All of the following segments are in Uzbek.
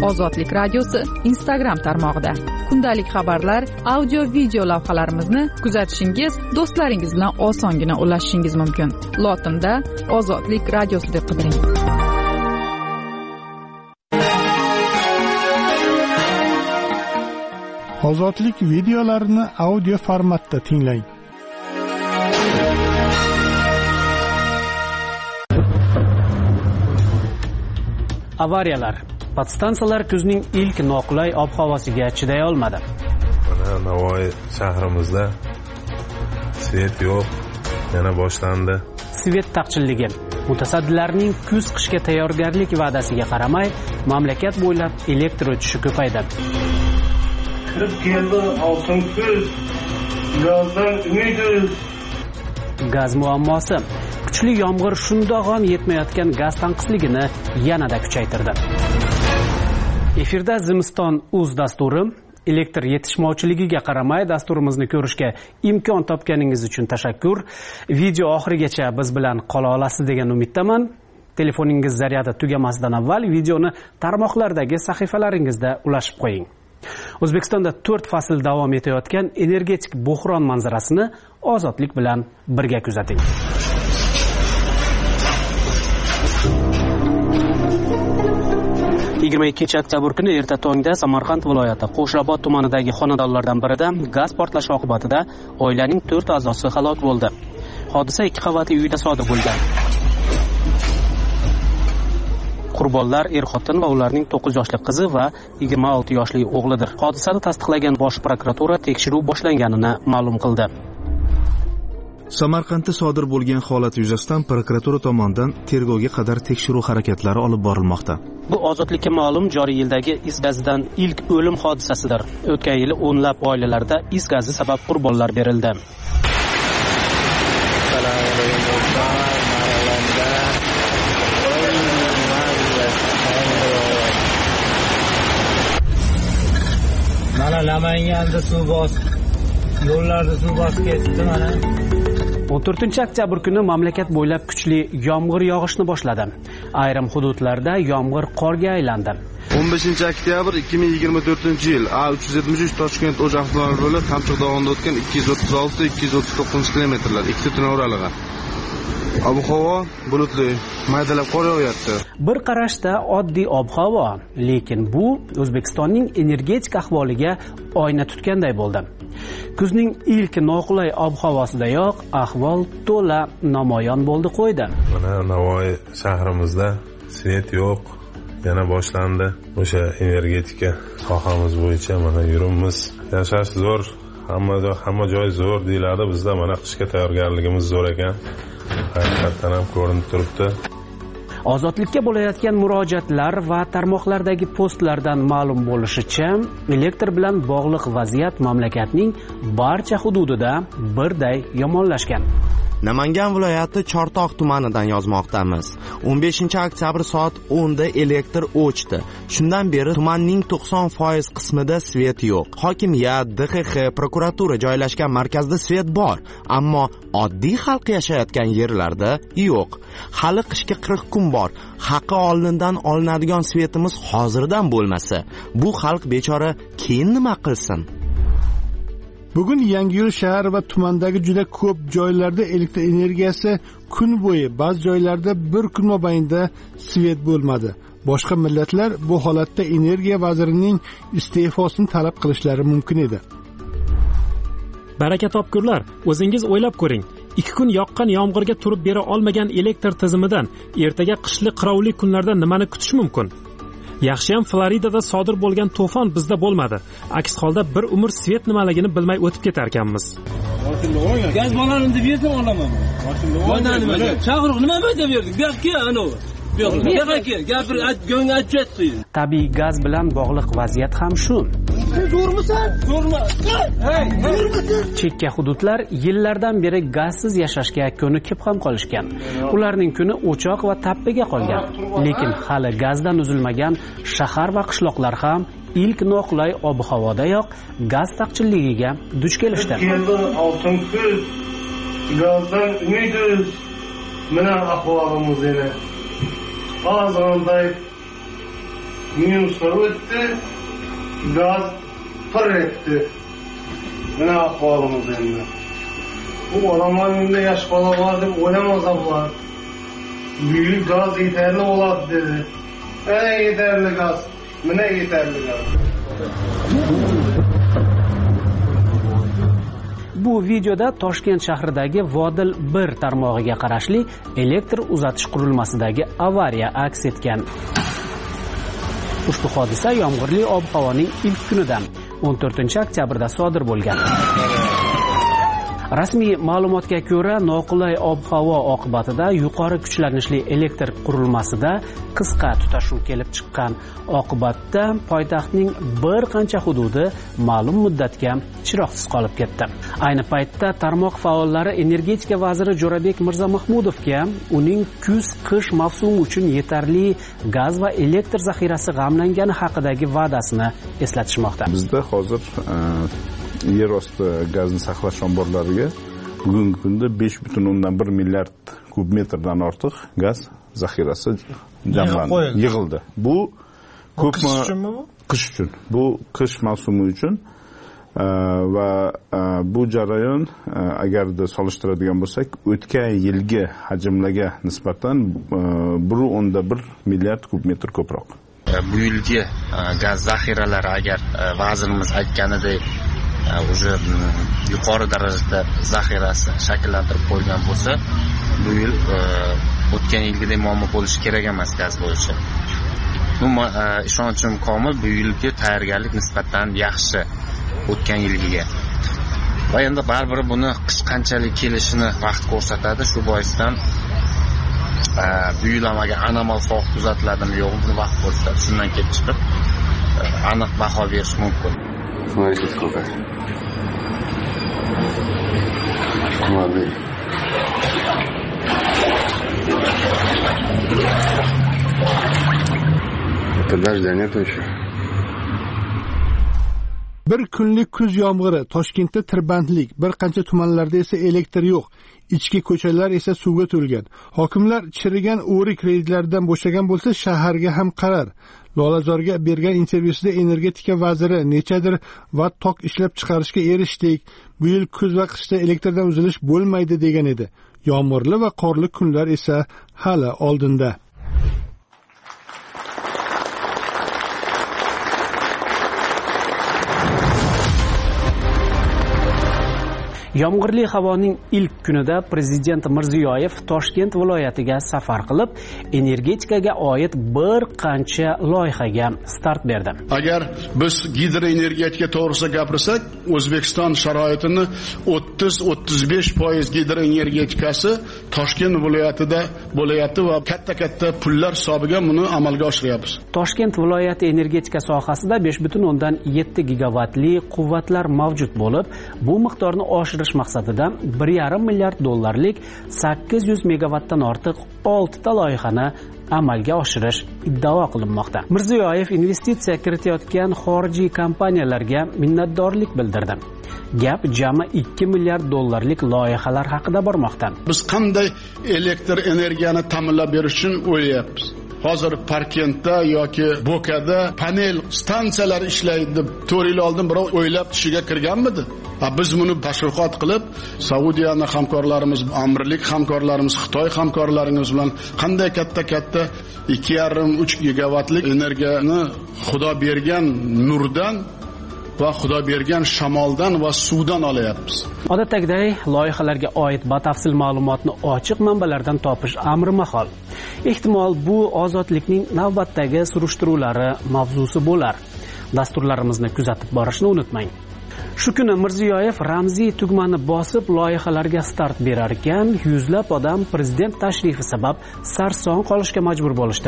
Ozodlik radiosi Instagram tarmog'ida. Kundalik xabarlar, audio, video lavhalarimizni kuzatishingiz, do'stlaringiz bilan osongina ulashishingiz mumkin. Lotinda Ozodlik radiosi deb qidiring. Ozodlik videolarini audio formatda tinglang. Avariyalar. Podstansiyalar kuzning ilk noqulay ob-havosiga chiday olmadi. Mana Navoiy shahrimizda svet yo'q, yana boshlandi. Svet taqchilligi. Mutasaddilarning kuz-qishga tayyorgarlik va'dasiga qaramay, mamlakat bo'ylab elektr o'chishi ko'paydi. Kirib keldi oltin kuz, yozdan umidiz. Gaz muammosi. Kuchli yomg'ir shundoq ham yetmayotgan gaz tanqisligini yanada kuchaytirdi. Efirda Zimiston uz dasturi. Elektr yetishmovchiligiga qaramay dasturimizni ko'rishga imkon topganingiz uchun tashakkur. Video oxirigacha biz bilan qola olasiz degan umiddaman. Telefoningiz zaryadi tugamasidan avval videoni tarmoqlardagi sahifalaringizda ulashib qo'ying. O'zbekistonda 4 fasl davom etayotgan energetik bo'hron manzarasini Ozodlik bilan birga kuzating. oktyabr kuni erta tongda Samarqand viloyati Qo'shrabot tumanidagi xonadonlardan birida gaz portlashi oqibatida oilaning 4 a'zosi halok bo'ldi. Hodisa 2 qavatli uyda sodir bo'lgan. Qurbonlar er-xotin va ularning 9 yoshli qizi va 26 yoshli o'g'lidir. Hodisani tasdiqlagan Bosh prokuratura tekshiruv boshlanganini ma'lum qildi. Samarqandda sodir bo'lgan holat yuzasidan prokuratura tomonidan tergovga qadar tekshiruv harakatlari olib borilmoqda. Bu Ozodlikka ma'lum joriy yildagi is gazidan ilk o'lim hodisasidir. O'tgan yili o'nlab oilalarda is gazi sabab qurbonlar berildi. Mana Namanganda suv bosib, yo'llarda suv bosib ketdi mana. 14 oktyabr kuni mamlakat bo'ylab kuchli yomg'ir yog'ishni boshladi. Ayrim hududlarda yomg'ir qorga aylandi. 15 oktyabr 2024-yil A373 Toshkent-O'sh avtomobil yo'li Qamchiq dovonida o'tgan 236-239 kilometrlar, ikkita tuna oralig'i. Ob-havo bulutli, maydalab qor yog'yapti. Bir qarashda oddiy ob-havo, lekin bu O'zbekistonning energetik ahvoliga oyna tutganday bo'ldi. Kuzning ilk noqulay ob-havosidayoq ahvol to'la namoyon bo'ldi qo'ydi. Mana Navoiy shahrimizda svet yo'q, yana boshlandi. O'sha energetika sohamiz bo'yicha mana yurimiz. Yashash zo'r, hamma joy zo'r deyiladi. Bizda mana qishga tayyorgarligimiz zo'r ekan. Haqiqatan ham ko'rinib turibdi. Ozodlikka bo'layotgan murojaatlar va tarmoqlardagi postlardan ma'lum bo'lishicha, elektr bilan bog'liq vaziyat mamlakatning barcha hududida birday yomonlashgan. Namangan viloyati Chortoq tumanidan yozmoqdamiz. 15 oktyabr soat 10 da elektr o'chdi. Shundan beri tumanning 90% qismida svet yo'q. Hokimiyat, DXX, prokuratura joylashgan markazda svet bor, ammo oddiy xalq yashayotgan yerlarda yo'q. Hali qishga 40 kun bor. Haqqi oldindan olinadigan svetimiz hozirdan bo'lmasa, bu xalq bechora keyin nima qilsin? Bugun Yangiyo'l shahar va tumandagi juda ko'p joylarda elektr energiyasi kun bo'yi, ba'zi joylarda bir kun mobaynida svet bo'lmadi. Boshqa millatlar bu holatda energiya vazirining iste'fosini talab qilishlari mumkin edi. Baraka topkurlar, o'zingiz o'ylab ko'ring. 2 kun yoqqan yomg'irga turib bera olmagan elektr tizimidan ertaga qishli qirovli kunlarda nimani kutish mumkin? Yaxshiyam Floridada sodir bo'lgan to'fon bizda bo'lmadi. Aks holda bir umr svet nimaligini bilmay o'tib ketar ekanmiz. Gaz bolalarni deb yerdan olaman. Chaqiriq nima aytib berdik? Bu yoqqa ana. Bu yoqqa gapir, go'ngga aytib. Tabiiy gaz bilan bog'liq vaziyat ham shu. Zo'rmisan? Zo'rma. Hey, Chekka hududlar yillardan beri gazsiz yashashga ko'nikib ham qolishgan. Ularning kuni o'choq va tappiga qolgan. Lekin hali gazdan uzilmagan shahar va qishloqlar ham ilk noqulay ob-havodayoq gaz taqchilligiga duch kelishdi. Oltin kuz, gazdan umidiz. Mana ahvolimiz yana. Hozirday minusga o'tdi, gaz pir etdi. Buna ahvolimiz endi. Bu odamlar endi yosh bola bor deb o'ylamasa bo'lar. Büyük gaz yeterli bo'ladi dedi. Yeterli gaz. Mana yeterli gaz. Bu videoda Toshkent shahridagi Vodil 1 tarmog'iga qarashli elektr uzatish qurilmasidagi avariya aks etgan. Ushbu hodisa yomg'irli ob-havoning ilk kunidan 14-oktyabrda sodir bo'lgan. Rasmiy ma'lumotga ko'ra, noqulay ob-havo oqibatida yuqori kuchlanishli elektr qurilmasida qisqa tutashuv kelib chiqqan. Oqibatda poytaxtning bir qancha hududi ma'lum muddatga chiroqsiz qolib ketdi. Ayni paytda tarmoq faollari energetika vaziri Jo'rabek Mirzamahmudovga uning kuz-qish mavsumi uchun yetarli gaz va elektr zaxirasi g'amlangani haqidagi va'dasini eslatishmoqda. Bizda hozir yer osti gazni saqlash omborlariga bugungi kunda 5,1 milliard kub metrdan ortiq gaz zaxirasi jamlandi, yig'ildi. Bu ko'pmi? Qish uchun. Bu qish mavsumi uchun va bu jarayon agarda solishtiradigan bo'lsak, o'tgan yilgi hajmlarga nisbatan 1.1 milliard kub metr ko'proq. Bu yilgi gaz zaxiralari agar vazirimiz aytganidek уже yuqori darajada zaxirasi shakllantirib qo'ygan bo'lsa, bu yil o'tgan yilgidek muammo bo'lishi kerak emas gaz bo'yicha. Umuman ishonchim komil, bu yilgi tayyorgarlik nisbatan yaxshi o'tgan yilgiga. Va endi baribir buni qish qanchalik kelishini vaqt ko'rsatadi. Shu boisdan bu yil ham agar anomal sovuq kuzatiladimi yo'qmi, buni vaqt ko'rsatadi. Shundan kelib chiqib aniq baho berish mumkin. Смотрите, сколько. Молодые. Это дождя нету еще. Bir kunlik kuz yomg'iri, Toshkentda tirbandlik, bir qancha tumanlarda esa elektr yo'q. Ichki ko'chalar esa suvga to'lgan. Hokimlar chirigan o'rik reydlaridan bo'shagan bo'lsa, shaharga ham qarar. Lolazorga bergan intervyusida energetika vaziri nechadir vatt tok ishlab chiqarishga erishdik. Bu yil kuz va qishda elektrdan uzilish bo'lmaydi degan edi. Yomg'irli va qorli kunlar esa hali oldinda. Yomg'irli havoning ilk kunida Prezident Mirziyoyev Toshkent viloyatiga safar qilib, energetikaga oid bir qancha loyihaga start berdi. Agar biz gidroenergetika to'g'risida gapirsak, O'zbekiston sharoitini 30-35% gidroenergetikasi Toshkent viloyatida bo'layapti va katta pullar hisobiga buni amalga oshiryapmiz. Toshkent viloyati energetika sohasida 5,7 gigavatli quvvatlar mavjud bo'lib, bu miqdorni oshirish maqsadida 1,5 milliard dollarlik 800 megavatdan ortiq 6 ta loyihani amalga oshirish iddao qilinmoqda. Mirziyoyev investitsiya kiritayotgan xorijiy kompaniyalarga minnatdorlik bildirdi. Gap jami 2 milliard dollarlik loyihalar haqida bormoqda. Biz qanday elektr energiyani ta'minlab berish uchun o'ylayapmiz. Hozir Parkentda yoki Bo'kada panel stansiyalar ishlaydi deb 4 yil oldin birov o'ylab tishiga kirganmidi? Biz buni tashviqot qilib, Saudiyaning hamkorlarimiz, Amirlik hamkorlarimiz, Xitoy hamkorlarimiz bilan qanday katta 2,5-3 gigavatlik energiyani Xudo bergan nurdan va Xudo bergan shamoldan va suvdan olyapmiz. Odatdagidek, loyihalarga oid batafsil ma'lumotni ochiq manbalardan topish amri mahol. Ehtimol bu ozodlikning navbatdagi surishtiruvlari mavzusi bo'lar. Dasturlarimizni kuzatib borishni unutmang. Shu kuni Mirziyoyev ramziy tugmani bosib loyihalarga start berar ekan, yuzlab odam prezident tashrifi sabab sarson qolishga majbur bo'lishdi.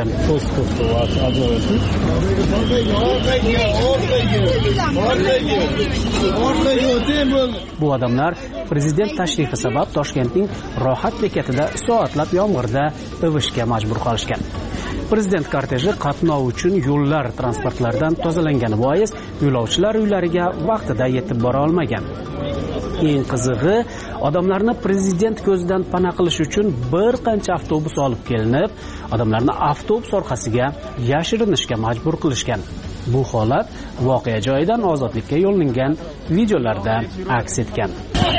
Bu odamlar prezident tashrifi sabab Toshkentning Rohat bekatida soatlab yomg'irda ivishga majbur qolishgan. Prezident korteji qatnov uchun yo'llar transportlardan tozalangani bois yo'lovchilar uylariga vaqtida yetib bora olmagan. Eng qizig'i, Odamlarni prezident ko'zidan pana qilish uchun bir qancha avtobus olib kelinib, odamlarni avtobus orqasiga yashirinishga majbur qilishgan. Bu holat voqea joyidan ozodlikka yo'llangan videolarda aks etgan.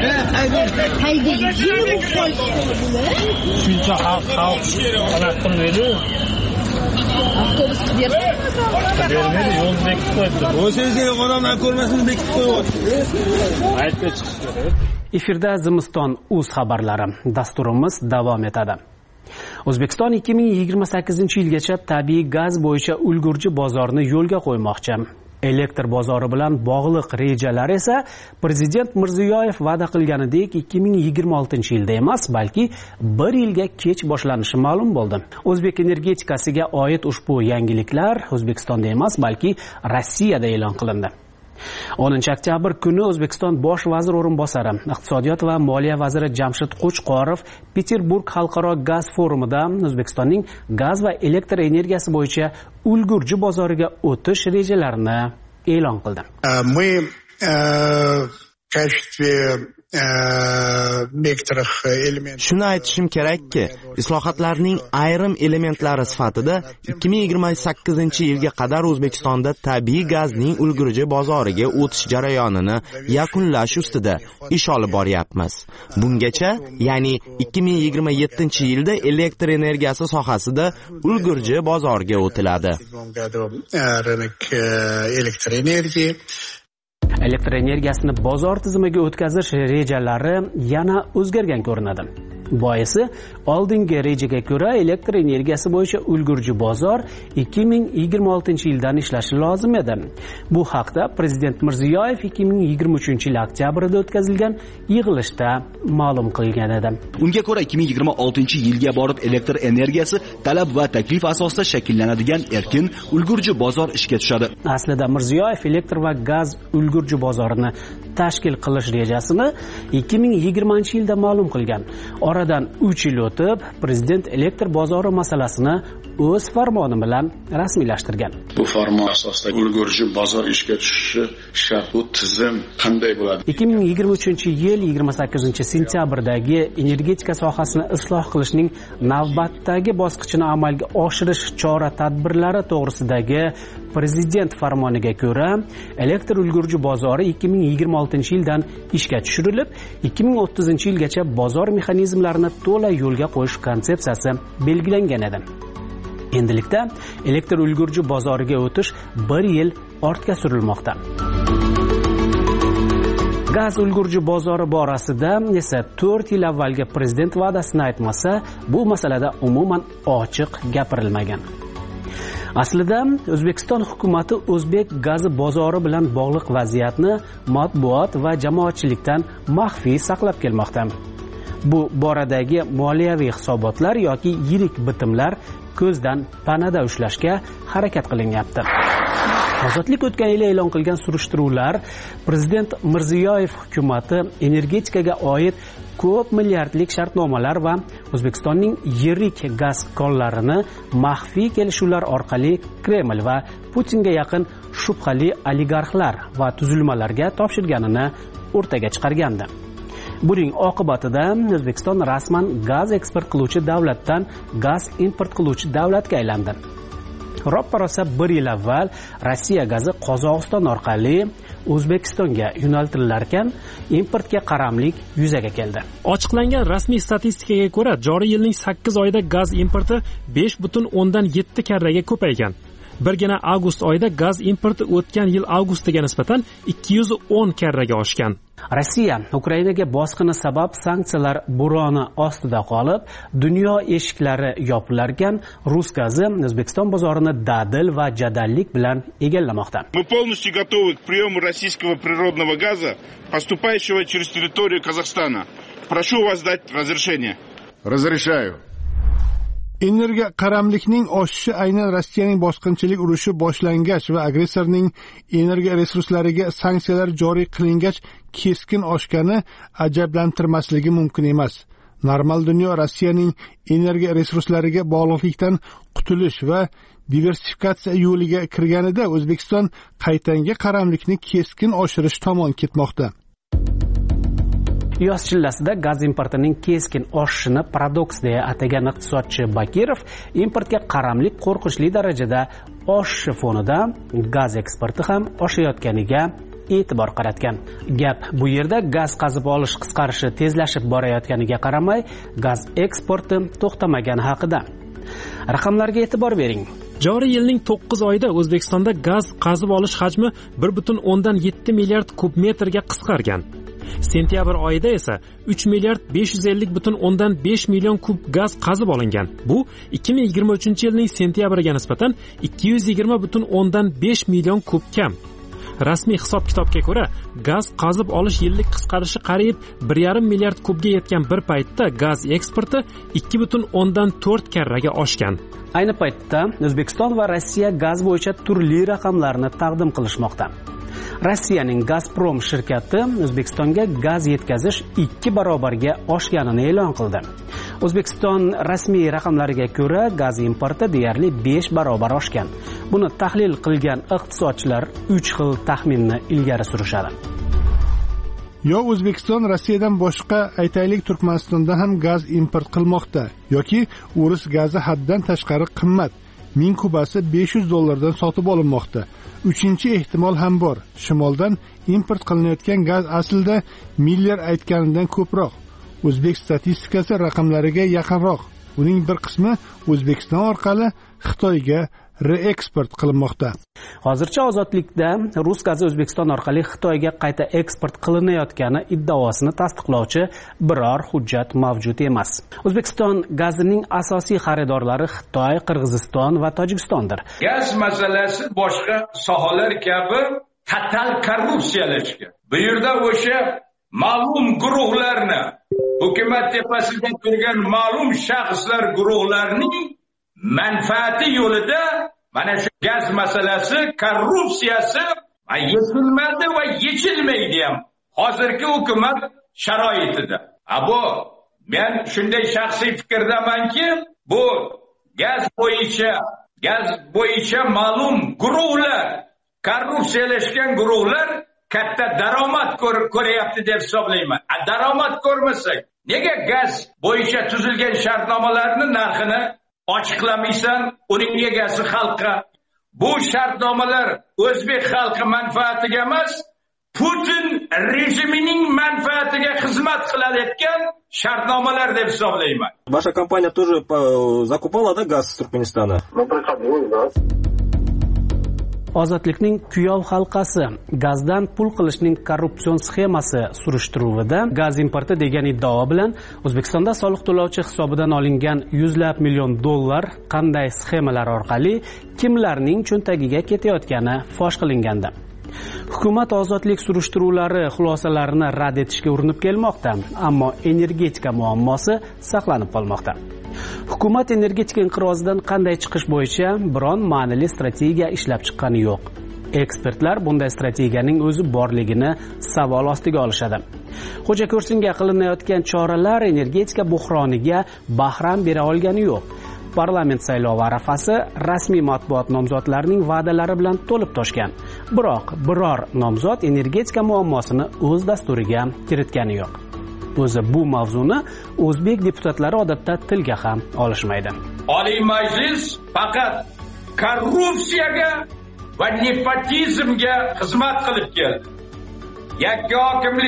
Shuncha xalq talab qilmaydi. Avtobus bermaydi, yo'l bekitib qo'yibdi. O'shancha odamlar ko'rmasin bekitib qo'yibdi. Aytib chiqish kerak. Efirda Zimiston.uz xabarlari. Dasturimiz davom etadi. O'zbekiston 2028-yilgacha tabiiy gaz bo'yicha ulgurji bozorni yo'lga qo'ymoqchi. Elektr bozori bilan bog'liq rejalar esa Prezident Mirziyoyev va'da qilganidek 2026-yilda emas, balki 1 yilga kech boshlanishi ma'lum bo'ldi. O'zbek energetikasiga oid ushbu yangiliklar O'zbekistonda emas, balki Rossiyada e'lon qilindi. 10-oktyabr kuni O'zbekiston bosh vazir o'rinbosari, iqtisodiyot va moliya vaziri Jamshid Qo'chqorov Peterburg xalqaro gaz forumida O'zbekistonning gaz va elektr energiyasi bo'yicha ulgurji bozoriga o'tish rejalarini e'lon qildi. Мы в качестве некоторых элементов. Shuni aytishim kerakki, islohotlarning ayrim elementlari sifatida 2028-yilga qadar O'zbekistonda tabiiy gazning ulgurji bozoriga o'tish jarayonini yakunlash ustida ish olib boryapmiz. Bungacha, ya'ni 2027-yilda elektr energiyasi sohasida ulgurji bozorga o'tiladi. Elektr energiyasini bozor tizimiga o'tkazish rejalari yana o'zgargan ko'rinadi. Boisi, oldingi rejaga ko'ra elektr energiyasi bo'yicha ulgurji bozor 2026-yildan ishlashi lozim edi. Bu haqda Prezident Mirziyoyev 2023-yil oktyabrda o'tkazilgan yig'ilishda ma'lum qilgan edi. Unga ko'ra 2026-yilga borib elektr energiyasi talab va taklif asosida shakllanadigan erkin ulgurji bozor ishga tushadi. Aslida Mirziyoyev elektr va gaz ulgurji bozorini tashkil qilish rejasini 2020-yilda ma'lum qilgan. Oradan 3 yil o'tib, Prezident elektr bozori masalasini o'z farmoni bilan rasmiylashtirgan. Bu farmon asosida ulgurji bozor ishga tushishi shart. Bu tizim qanday bo'ladi? 2023-yil 28-sentyabrdagi energetika sohasini isloh qilishning navbatdagi bosqichini amalga oshirish chora-tadbirlari to'g'risidagi Prezident farmoniga ko'ra, elektr ulgurji bozori 2026-yildan ishga tushirilib, 2030-yilgacha bozor mexanizmlarini to'la yo'lga qo'yish konsepsiyasi belgilangan edi. Endilikda elektr ulgurji bozoriga o'tish 1 yil ortga surilmoqda. Gaz ulgurji bozori borasida esa 4 yil avvalgi prezident va'dasini aytmasa, bu masalada umuman ochiq gapirilmagan. Aslida O'zbekiston hukumatı o'zbek gazi bozori bilan bog'liq vaziyatni matbuot va jamoatchilikdan maxfiy saqlab kelmoqda. Bu boradagi moliyaviy hisobotlar yoki yirik bitimlar ko'zdan panada ushlashga harakat qilinyapti. Ozodlik o'tgan yil e'lon qilgan surishtiruvlar Prezident Mirziyoyev hukumati energetikaga oid ko'p milliardlik shartnomalar va O'zbekistonning yirik gaz konlarini maxfiy kelishuvlar orqali Kreml va Putinga yaqin shubhali oligarxlar va tuzilmalarga topshirganini o'rtaga chiqargandi. Buning oqibatida O'zbekiston rasman gaz eksport qiluvchi davlatdan gaz import qiluvchi davlatga aylandi. Roppa-rosa 1 yil avval Rossiya gazi Qozog'iston orqali O'zbekistonga yo'naltirilarkan, importga qaramlik yuzaga keldi. Ochiqlangan rasmiy statistikaga ko'ra, joriy yilning 8 oyida gaz importi 5,7 karraga ko'paygan. Birgina avgust oyida gaz importi o'tgan yil avgustiga nisbatan 210 karraga oshgan. Rossiya Ukrainaga bosqini sabab sanksiyalar bo'roni ostida qolib, dunyo eshiklari yopilarkan, rus gazi O'zbekiston bozorini dadil va jadallik bilan egallamoqda. Мы полностью готовы к приему российского природного газа, поступающего через территорию Казахстана. Прошу вас дать разрешение. Разрешаю. Energiya qaramlikning oshishi aynan Rossiyaning bosqinchilik urushi boshlangach va agressorning energiya resurslariga sanksiyalar joriy qilingach keskin oshgani ajablantirmasligi mumkin emas. Normal dunyo Rossiyaning energiya resurslariga bog'liqlikdan qutulish va diversifikatsiya yo'liga kirganida O'zbekiston qaytanga qaramlikni keskin oshirish tomon ketmoqda. yoz chillasida gaz importining keskin oshishini paradoks deya atagan iqtisodchi Bakirov importga qaramlik qo'rqinchli darajada oshishi fonida gaz eksporti ham oshayotganiga e'tibor qaratgan. Gap bu yerda gaz qazib olish qisqarishi tezlashib borayotganiga qaramay, gaz eksporti to'xtamagani haqida. Raqamlarga e'tibor bering. Joriy yilning 9 oyida O'zbekistonda gaz qazib olish hajmi 1.7 milliard kub metrga qisqargan. Sentyabr oyida esa 3 milliard 550.5 million kub gaz qazib olingan. Bu 2023-yilning sentyabriga nisbatan 220.5 million kub kam. Rasmiy hisob-kitobga ko'ra, gaz qazib olish yillik qisqarishi qariyb 1,5 milliard kubga yetgan bir paytda gaz eksporti 2.4 karraga oshgan. Ayni paytda O'zbekiston va Rossiya gaz bo'yicha turli raqamlarni taqdim qilishmoqda. Rossiyaning Gazprom shirkati O'zbekistonga gaz yetkazish 2 barobarga oshganini e'lon qildi. O'zbekiston rasmiy raqamlariga ko'ra, gaz importi deyarli 5 barobar oshgan. Buni tahlil qilgan iqtisodchilar 3 xil taxminni ilgari surishadi. Yo O'zbekiston Rossiyadan boshqa, aytaylik, Turkmanistonda ham gaz import qilmoqda yoki o'ris gazi haddan tashqari qimmat. 1000 kubasi $500 sotib olinmoqda. Uchinchi ehtimol ham bor. Shimoldan import qilinayotgan gaz aslida Miller aytganidan ko'proq. O'zbek statistikasi raqamlariga yaqinroq. Uning bir qismi O'zbekiston orqali Xitoyga reeksport qilinmoqda. Hozircha ozodlikda rus gazi O'zbekiston orqali Xitoyga qayta eksport qilinayotgani iddaosini tasdiqlovchi biror hujjat mavjud emas. O'zbekiston gazining asosiy xaridorlari Xitoy, Qirg'iziston va Tojikistondir. Gaz masalasi boshqa sohalar kabi total korrupsiyalashgan. Bu yerda o'sha ma'lum guruhlarni, hukumat tepasida turgan ma'lum shaxslar guruhlarining manfaati yo'lida mana shu gaz masalasi, korrupsiyasi yechilmadi va yechilmaydi ham hozirgi hukumat sharoitida. Bu men shunday shaxsiy fikrdamanki, bu gaz bo'yicha ma'lum guruhlar, korrupsiyalashgan guruhlar katta daromad ko'ryapti deb hisoblayman. Daromad ko'rmasak, nega gaz bo'yicha tuzilgan shartnomalarni narxini ochiqlamaysan, uning egasi xalqqa? Bu shartnomalar o'zbek xalqi manfaatiga emas, Putin rejimining manfaatiga xizmat qilayotgan shartnomalar deb hisoblayman. Ваша компания тоже закупала, да, газ с Туркменистана? Ozodlikning kuyov halqasi gazdan pul qilishning korrupsion sxemasi surishtiruvida gaz importi degan iddao bilan O'zbekistonda soliq to'lovchi hisobidan olingan $100 million qanday sxemalar orqali kimlarning cho'ntagiga ketayotgani fosh qilingandi. Hukumat ozodlik surishtiruvlari xulosalarini rad etishga urinib kelmoqda, ammo energetika muammosi saqlanib qolmoqda. Hukumat energetika inqirozidan qanday chiqish bo'yicha biron ma'nili strategiya ishlab chiqqani yo'q. Ekspertlar bunday strategiyaning o'zi borligini savol ostiga olishadi. Xo'ja ko'rsinga qilinayotgan choralar energetika buhroniga bahram bera olgani yo'q. Parlament saylovi arafasi rasmiy matbuot nomzodlarining va'dalari bilan to'lib toshgan. Biroq biror nomzod energetika muammosini o'z dasturiga kiritgani yo'q. O'zi bu mavzuni o'zbek deputatlari odatda tilga ham olishmaydi. Oliy Majlis faqat korrupsiyaga va nepotizmga xizmat qilib keldi. Yakka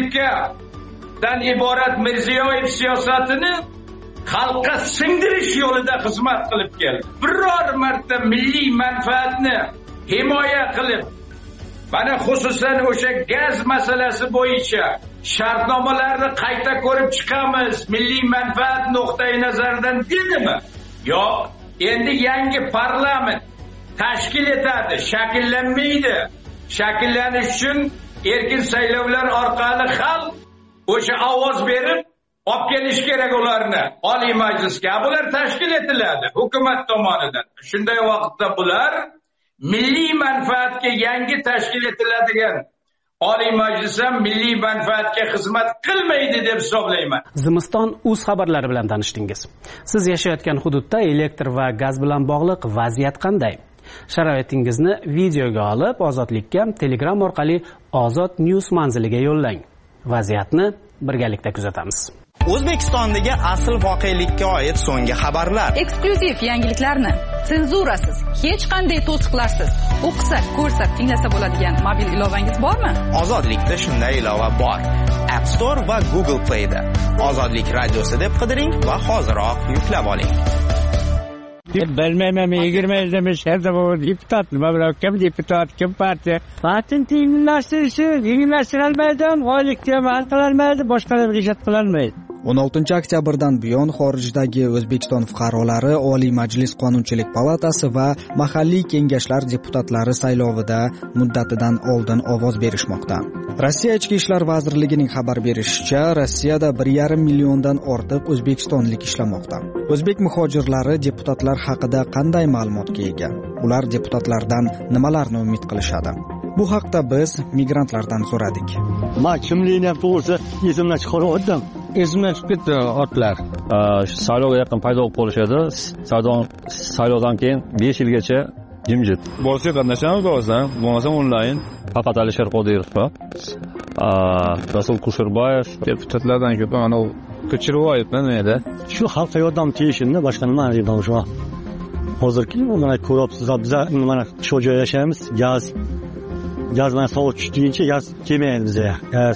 hokimlikdan iborat Mirziyoyev siyosatini xalqqa singdirish yo'lida xizmat qilib keldi. Biror marta milliy manfaatni himoya qilib, mana xususan o'sha gaz masalasi bo'yicha shartnomalarni qayta ko'rib chiqamiz, milliy manfaat nuqtai nazaridan dedimi? Yo'q, endi yangi parlament tashkil etadi, shakllanmaydi. Shakllanish uchun erkin saylovlar orqali xalq o'sha ovoz berib olib kelish kerak ularni Oliy Majlisga. Bular tashkil etiladi hukumat tomonidan. Shunday vaqtda bular milliy manfaatga yangi tashkil etiladigan Oliy Majlis ham milliy manfaatga xizmat qilmaydi deb hisoblayman. Zimiston uz xabarlari bilan tanishdingiz. Siz yashayotgan hududda elektr va gaz bilan bog'liq vaziyat qanday? Sharoitingizni videoga olib, Ozodlikka Telegram orqali Ozod News manziliga yo'llang. Vaziyatni birgalikda kuzatamiz. O'zbekistondagi asl voqelikka oid so'nggi xabarlar, eksklyuziv yangiliklarni senzurasiz, hech qanday to'siqlarsiz o'qisa, ko'rsa, tinglasa bo'ladigan mobil ilovangiz bormi? Ozodlikda shunday ilova bor. App Store va Google Play'da Ozodlik radiosi deb qidiring va hoziroq yuklab oling. Bilmayman, 20 yilda mishada bu deputat, nima bilan kim deputat, kim partiya. Patent yengillashtirilmaydi, oylikka amal qilinmaydi, boshqalarga ijod qilinmaydi. 16 oktyabrdan buyon xorijdagi O'zbekiston fuqarolari Oliy Majlis Qonunchilik palatasi va mahalliy kengashlar deputatlari saylovida muddatidan oldin ovoz berishmoqda. Rossiya Ichki ishlar vazirligining xabar berishicha, Rossiyada 1,5 milliondan ortiq o'zbekistonlik ishlamoqda. O'zbek muhojirlari deputatlar haqida qanday ma'lumotga ega? Ular deputatlardan nimalarni umid qilishadi? Bu haqda biz migrantlardan so'radik. Men kimligim to'g'risi esimdan chiqarib esimdan chiqib ketdi otlar. Saylovga yaqin paydo bo'lib qolishadi. Saylovdan keyin 5 yilgacha jimjit. Borsa qatnashamiz bo'lsa, bo'lmasa onlayn. Faqat Alisher Qodirov va Rasul Kusherbayev deputatlardan ko'p mana Ko'chirvoyevdan neda? Shu xalqqa yordam tegishini boshqa nima deyman shu. Hozirki mana ko'ryapsiz, biz mana shu joyda yashaymiz, gaz mana sovuq tushguncha gaz kelmaydi bizga.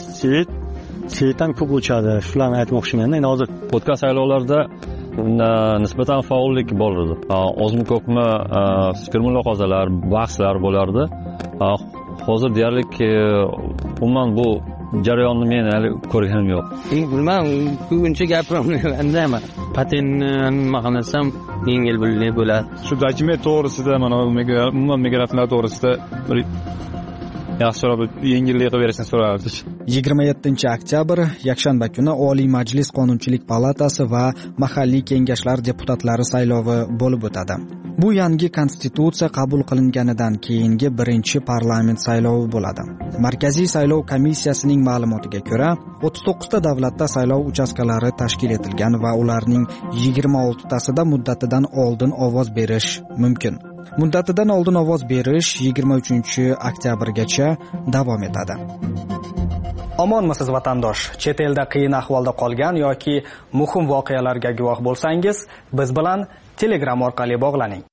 Svetdan ko'p o'chadi. Shularni aytmoqchiman. Endi hozir o'tgan saylovlarda nisbatan faollik bor edi. Ozmi ko'pmi fikr mulohazalar, bahslar bo'lardi. Hozir deyarli umuman bu jarayonni men hali ko'rganim yo'q. Bilmam, ko'pincha gapiramman. Patentni nima qilsam yengil bo'ladi. Shu dokument to'g'risida mana umuman migrantlar to'g'risida bir yaxshiroq yengillik qilib berishni so'rardik. 27 oktyabr yakshanba kuni Oliy Majlis Qonunchilik palatasi va mahalliy kengashlar deputatlari saylovi bo'lib o'tadi. Bu yangi konstitutsiya qabul qilinganidan keyingi birinchi parlament saylovi bo'ladi. Markaziy saylov komissiyasining ma'lumotiga ko'ra, 39 ta davlatda saylov uchastkalari tashkil etilgan va ularning 26 tasida muddatidan oldin ovoz berish mumkin. Muddatidan oldin ovoz berish 23 oktyabrgacha davom etadi. Omonmisiz vatandosh? Chet elda qiyin ahvolda qolgan yoki muhim voqealarga guvoh bo'lsangiz, biz bilan Telegram orqali bog'laning.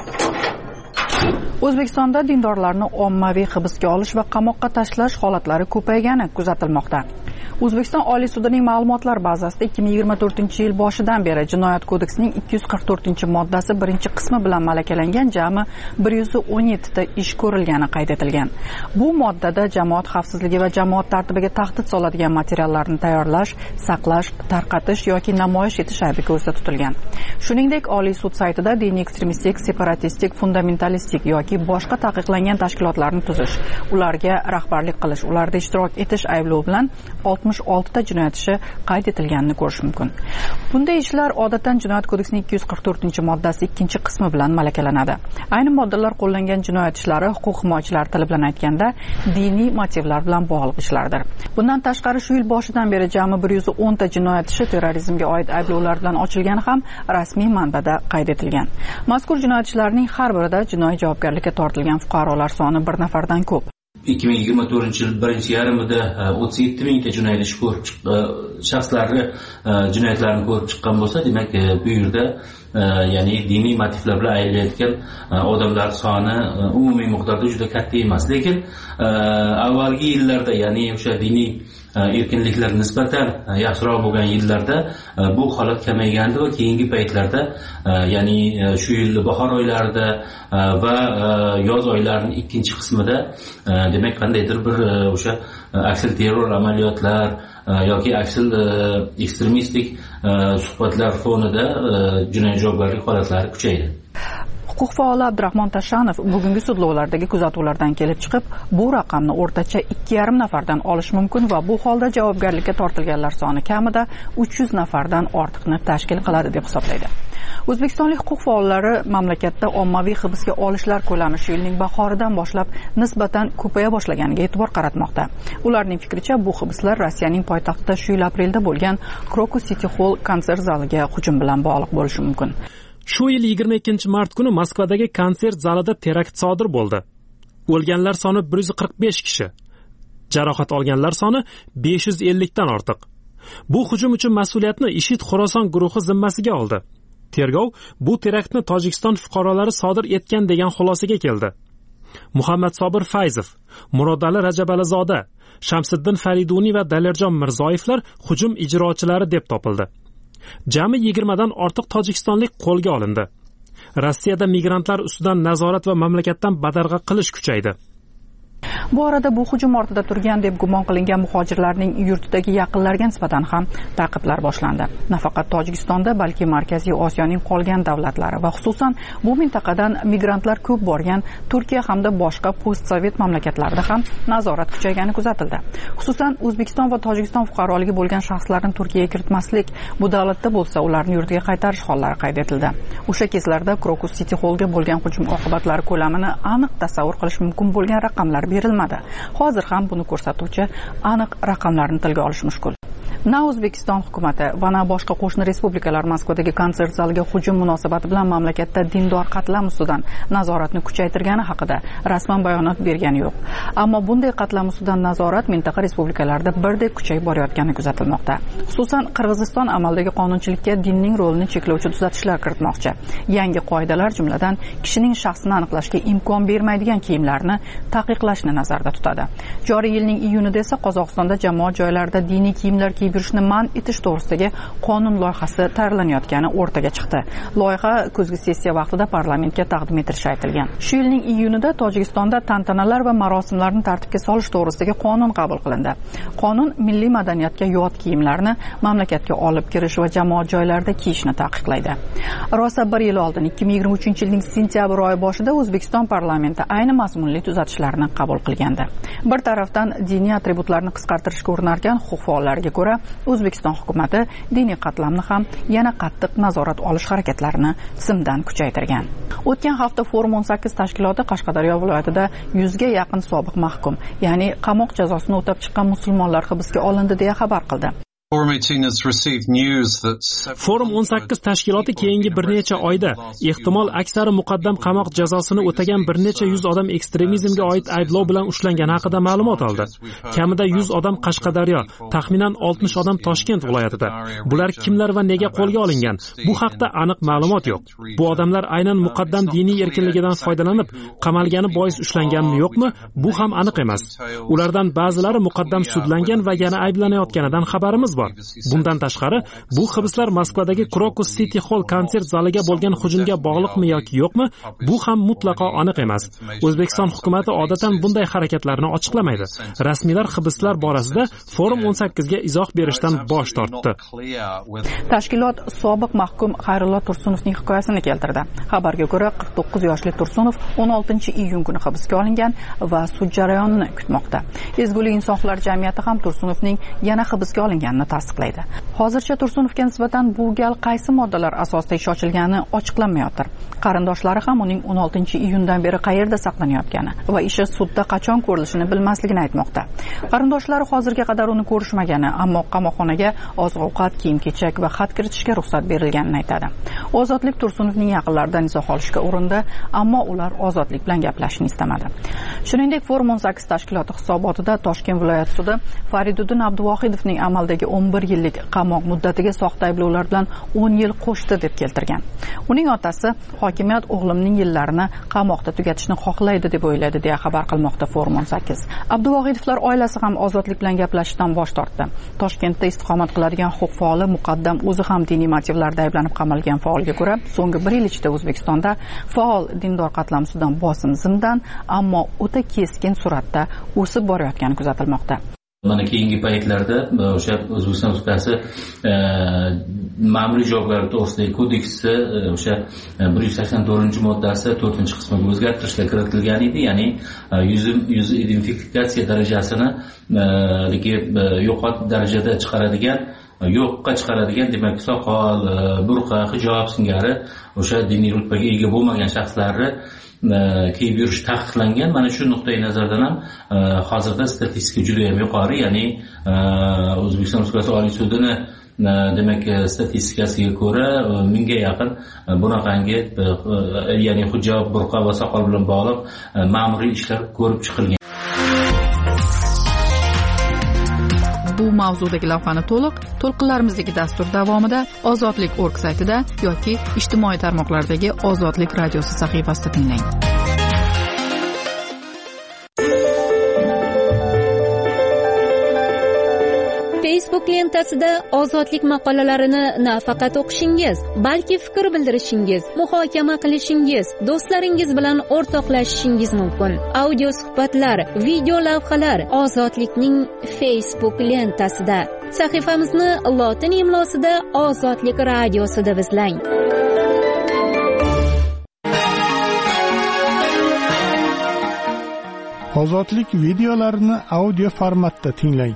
O'zbekistonda dindorlarni ommaviy hibsga olish va qamoqqa tashlash holatlari ko'paygani kuzatilmoqda. O'zbekiston Oliy sudining ma'lumotlar bazasida 2024-yil boshidan beri Jinoyat kodeksining 244-moddasi birinchi qismi bilan malakalangan jami 117 ta ish ko'rilgani qayd etilgan. Bu moddada jamoat xavfsizligi va jamoat tartibiga tahdid soladigan materiallarni tayyorlash, saqlash, tarqatish yoki namoyish etish aybi ko'zda tutilgan. Shuningdek, Oliy sud saytida diniy ekstremistik, separatistik, fundamentalistik yoki boshqa taqiqlangan tashkilotlarni tuzish, ularga rahbarlik qilish, ularda ishtirok etish ayblovi bilan 66 ta jinoyat ishi qayd etilganini ko'rish mumkin. Bunday ishlar odatdan Jinoyat kodeksining 244-moddasi 2-qismi bilan malakalanadi. Ayni moddalar qo'llangan jinoyat ishlari huquq himoyachilari tili bilan aytganda diniy motivlar bilan bog'liq ishlardir. Bundan tashqari shu yil boshidan beri jami 110 ta jinoyat ishi terrorizmga oid ayblovlar bilan ochilgani ham rasmiy manbada qayd etilgan. Mazkur jinoyat ishlarining har birida jinoiy javobgarlikka tortilgan fuqarolar soni 1 nafardan ko'p. 2024-yil birinchi yarmida 37 mingta jinoyat ishi ko'rib shaxslarni jinoyatlarni ko'rib chiqqan bo'lsa, demak bu yerda ya'ni diniy motivlar bilan aylanayotgan odamlar soni umumiy miqdorda juda katta emas. Lekin avvalgi yillarda, ya'ni o'sha diniy erkinliklar nisbatan yaxshiroq bo'lgan yillarda bu holat kamaygandi va keyingi paytlarda, ya'ni shu yil bahor oylarida va yoz oylarining 2-qismida demak qandaydir bir o'sha aksil terror amaliyotlar yoki aksil ekstremistik suhbatlar fonida jinoiy javobgarlik holatlari kuchaydi. Huquq faoli Abdurahmon Tashanov bugungi sudlovlardagi kuzatuvlardan kelib chiqib, bu raqamni o'rtacha 2,5 nafardan olish mumkin va bu holda javobgarlikka tortilganlar soni kamida 300 nafardan ortiqni tashkil qiladi deb hisoblaydi. O'zbekistonlik huquq faollari mamlakatda ommaviy hibsga olishlar ko'lami shu yilning bahoridan boshlab nisbatan ko'paya boshlaganiga e'tibor qaratmoqda. Ularning fikricha, bu hibslar Rossiyaning poytaxtida shu yil aprelda bo'lgan Crocus City Hall konsert zaliga hujum bilan bog'liq bo'lishi mumkin. Shu yil 22-mart kuni Moskvadagi konsert zalida terakt sodir bo'ldi. O'lganlar soni 145 kishi. Jarohat olganlar soni 550 dan ortiq. Bu hujum uchun mas'uliyatni IShID Xorason guruhi zimmasiga oldi. Tergov bu teraktni Tojikiston fuqarolari sodir etgan degan xulosaga keldi. Muhammad Sobir Fayzov, Murodali Rajabalizoda, Shamsiddin Fariduniy va Dalirjon Mirzoyevlar hujum ijrochilari deb topildi. Jami 20 dan ortiq tojikistonlik qo'lga olindi. Rossiyada migrantlar ustidan nazorat va mamlakatdan badarg'a qilish kuchaydi. Bu orada bu hujum ortida turgan deb gumon qilingan muhojirlarning yurtidagi yaqinlariga nisbatan ham ta'qiblar boshlandi. Nafaqat Tojikistonda, balki Markaziy Osiyoning qolgan davlatlari va xususan bu mintaqadan migrantlar ko'p borgan Turkiya hamda boshqa postsovet mamlakatlarida ham nazorat kuchaygani kuzatildi. Xususan O'zbekiston va Tojikiston fuqaroligi bo'lgan shaxslarni Turkiyaga kiritmaslik, bu davlatda bo'lsa ularni yurtiga qaytarish hollari qayd etildi. O'sha kezlarda Crocus City Hallga bo'lgan hujum oqibatlari ko'lamini aniq tasavvur qilish mumkin bo'lgan raqamlar berilmadi. Hozir ham buni ko'rsatuvchi aniq raqamlarni tilga olish mushkul. Na O'zbekiston hukumati va na boshqa qo'shni respublikalar Moskvadagi konsert zaliga hujum munosabati bilan mamlakatda dindor qatlam ustidan nazoratni kuchaytirgani haqida rasman bayonot bergani yo'q. Ammo bunday qatlam ustidan nazorat mintaqa respublikalarida birdek kuchayib borayotgani kuzatilmoqda. Xususan Qirg'iziston amaldagi qonunchilikka dinning rolini cheklovchi tuzatishlar kiritmoqchi. Yangi qoidalar jumladan kishining shaxsini aniqlashga imkon bermaydigan kiyimlarni taqiqlashni nazarda tutadi. Joriy yilning iyunida esa Qozog'istonda jamoat joylarida diniy kiyimlar kiyib yurishni man etish to'g'risidagi qonun loyihasi tayyorlanayotgani o'rtaga chiqdi. Loyiha kuzgi sessiya vaqtida parlamentga taqdim etilishi aytilgan. Shu yilning iyunida Tojikistonda tantanalar va marosimlarni tartibga solish to'g'risidagi qonun qabul qilindi. Qonun milliy madaniyatga yot kiyimlarni mamlakatga olib kirish va jamoat joylarida kiyishni taqiqlaydi. Rosa 1 yil oldin 2023-yilning sentyabr oyi boshida O'zbekiston parlamenti ayni mazmunli tuzatishlarni qabul qilgandi. Bir tarafdan diniy atributlarni qisqartirishga urinarkan huquq faollariga ko'ra O'zbekiston hukumati diniy qatlamni ham yana qattiq nazorat olish harakatlarini tizimdan kuchaytirgan. O'tgan hafta Forum 18 tashkiloti Qashqadaryo viloyatida 100 ga yaqin sobiq mahkum, ya'ni qamoq jazosini o'tab chiqqan musulmonlar hibsga olindi deya xabar qildi. Forum 18 tashkiloti keyingi bir necha oyda ehtimol aksari muqaddam qamoq jazosini o'tagan bir necha yuz odam ekstremizmga oid ayblov bilan ushlangani haqida ma'lumot oldi. Kamida 100 odam Qashqadaryo, taxminan 60 odam Toshkent viloyatida. Bular kimlar va nega qo'lga olingan? Bu haqda aniq ma'lumot yo'q. Bu odamlar aynan muqaddam diniy erkinligidan foydalanib qamalgani bois ushlanganmi yo'qmi? Bu ham aniq emas. Ulardan ba'zilari muqaddam sudlangan va yana ayblanayotganidan xabarimiz bor. Bundan tashqari, bu hibslar Moskvadagi Crocus City Hall konsert zaliga bo'lgan hujumga bog'liqmi yoki yo'qmi? Bu ham mutlaqo aniq emas. O'zbekiston hukumatı odatan bunday harakatlarni ochiqlamaydi. Rasmiylar hibslar borasida Forum 18 ga izoh berishdan bosh tortdi. Tashkilot sobiq mahkum Xayrullo Tursunovning hikoyasini keltirdi. Xabarga ko'ra 49 yoshli Tursunov 16-iyun kuni hibsga olingan va sud jarayonini kutmoqda. Ezgulik insonlar jamiyati ham Tursunovning yana hibsga olinganini tasdiqlaydi. Hozircha Tursunovga nisbatan bu gal qaysi moddalar asosida ish ochilgani ochiqlanmayotir. Qarindoshlari ham uning 16-iyundan beri qayerda saqlanayotgani va ishi sudda qachon ko'rilishini bilmasligini aytmoqda. Qarindoshlari hozirga qadar uni ko'rishmagani, ammo qamoqxonaga oziq-ovqat, kiyim-kechak va xat kiritishga ruxsat berilganini aytadi. Ozodlik Tursunovning yaqinlaridan izoh olishga urindi, ammo ular Ozodlik bilan gaplashishni istamadi. Shuningdek, Forum 18 tashkiloti hisobotida Toshkent viloyati sudi Fariduddin Abduvohidovning amaldagi 11 yillik qamoq muddatiga soxta ayblovlar bilan 10 yil qo'shdi deb keltirgan. Uning otasi hokimiyat o'g'limning yillarini qamoqda tugatishni xohlaydi deb o'yladi deya xabar qilmoqda Forum 18. Abduvohidovlar oilasi ham Ozodlik bilan gaplashishdan bosh tortdi. Toshkentda istiqomat qiladigan huquq faoli muqaddam o'zi ham diniy motivlarda ayblanib qamalgan faolga ko'ra, so'nggi 1 yil ichida O'zbekistonda faol dindor qatlam ustidan bosim zimdan, ammo o'ta keskin suratda o'sib borayotgani kuzatilmoqda. Mana keyingi paytlarda o'sha O'zbekiston Respublikasi ma'muriy javobgarlik to'g'risidagi kodeksi o'sha 184-moddasi 4-qismiga o'zgartirishlar kiritilgan edi, ya'ni yuz identifikatsiya darajasini yo'qot darajada yo'qqa chiqaradigan, demak soqol, burqa, hijob singari o'sha diniy rutbaga ega bo'lmagan shaxslarni kiyib yurish taqiqlangan. Mana shu nuqtai nazardan ham hozirda statistika juda ham yuqori, ya'ni O'zbekiston Respublikasi Oliy sudini demak statistikasiga ko'ra 1000 ga yaqin bunaqangi ya'ni hijob, burqa va soqol bilan bog'liq ma'muriy ishlar ko'rib chiqilgan. Bu mavzudagi lavhani to'lqinlarimizdagi dastur davomida ozodlik.org saytida yoki ijtimoiy tarmoqlardagi Ozodlik radiosi sahifasida tinglang. Facebook lentasida ozodlik maqolalarini nafaqat o'qishingiz, balki fikr bildirishingiz, muhokama qilishingiz, do'stlaringiz bilan o'rtoqlashishingiz mumkin. Audio suhbatlar, video lavhalar Ozodlikning Facebook lentasida. Sahifamizni lotin imlosida Ozodlik radiosi deb izlang. Ozodlik videolarini audio formatda tinglang.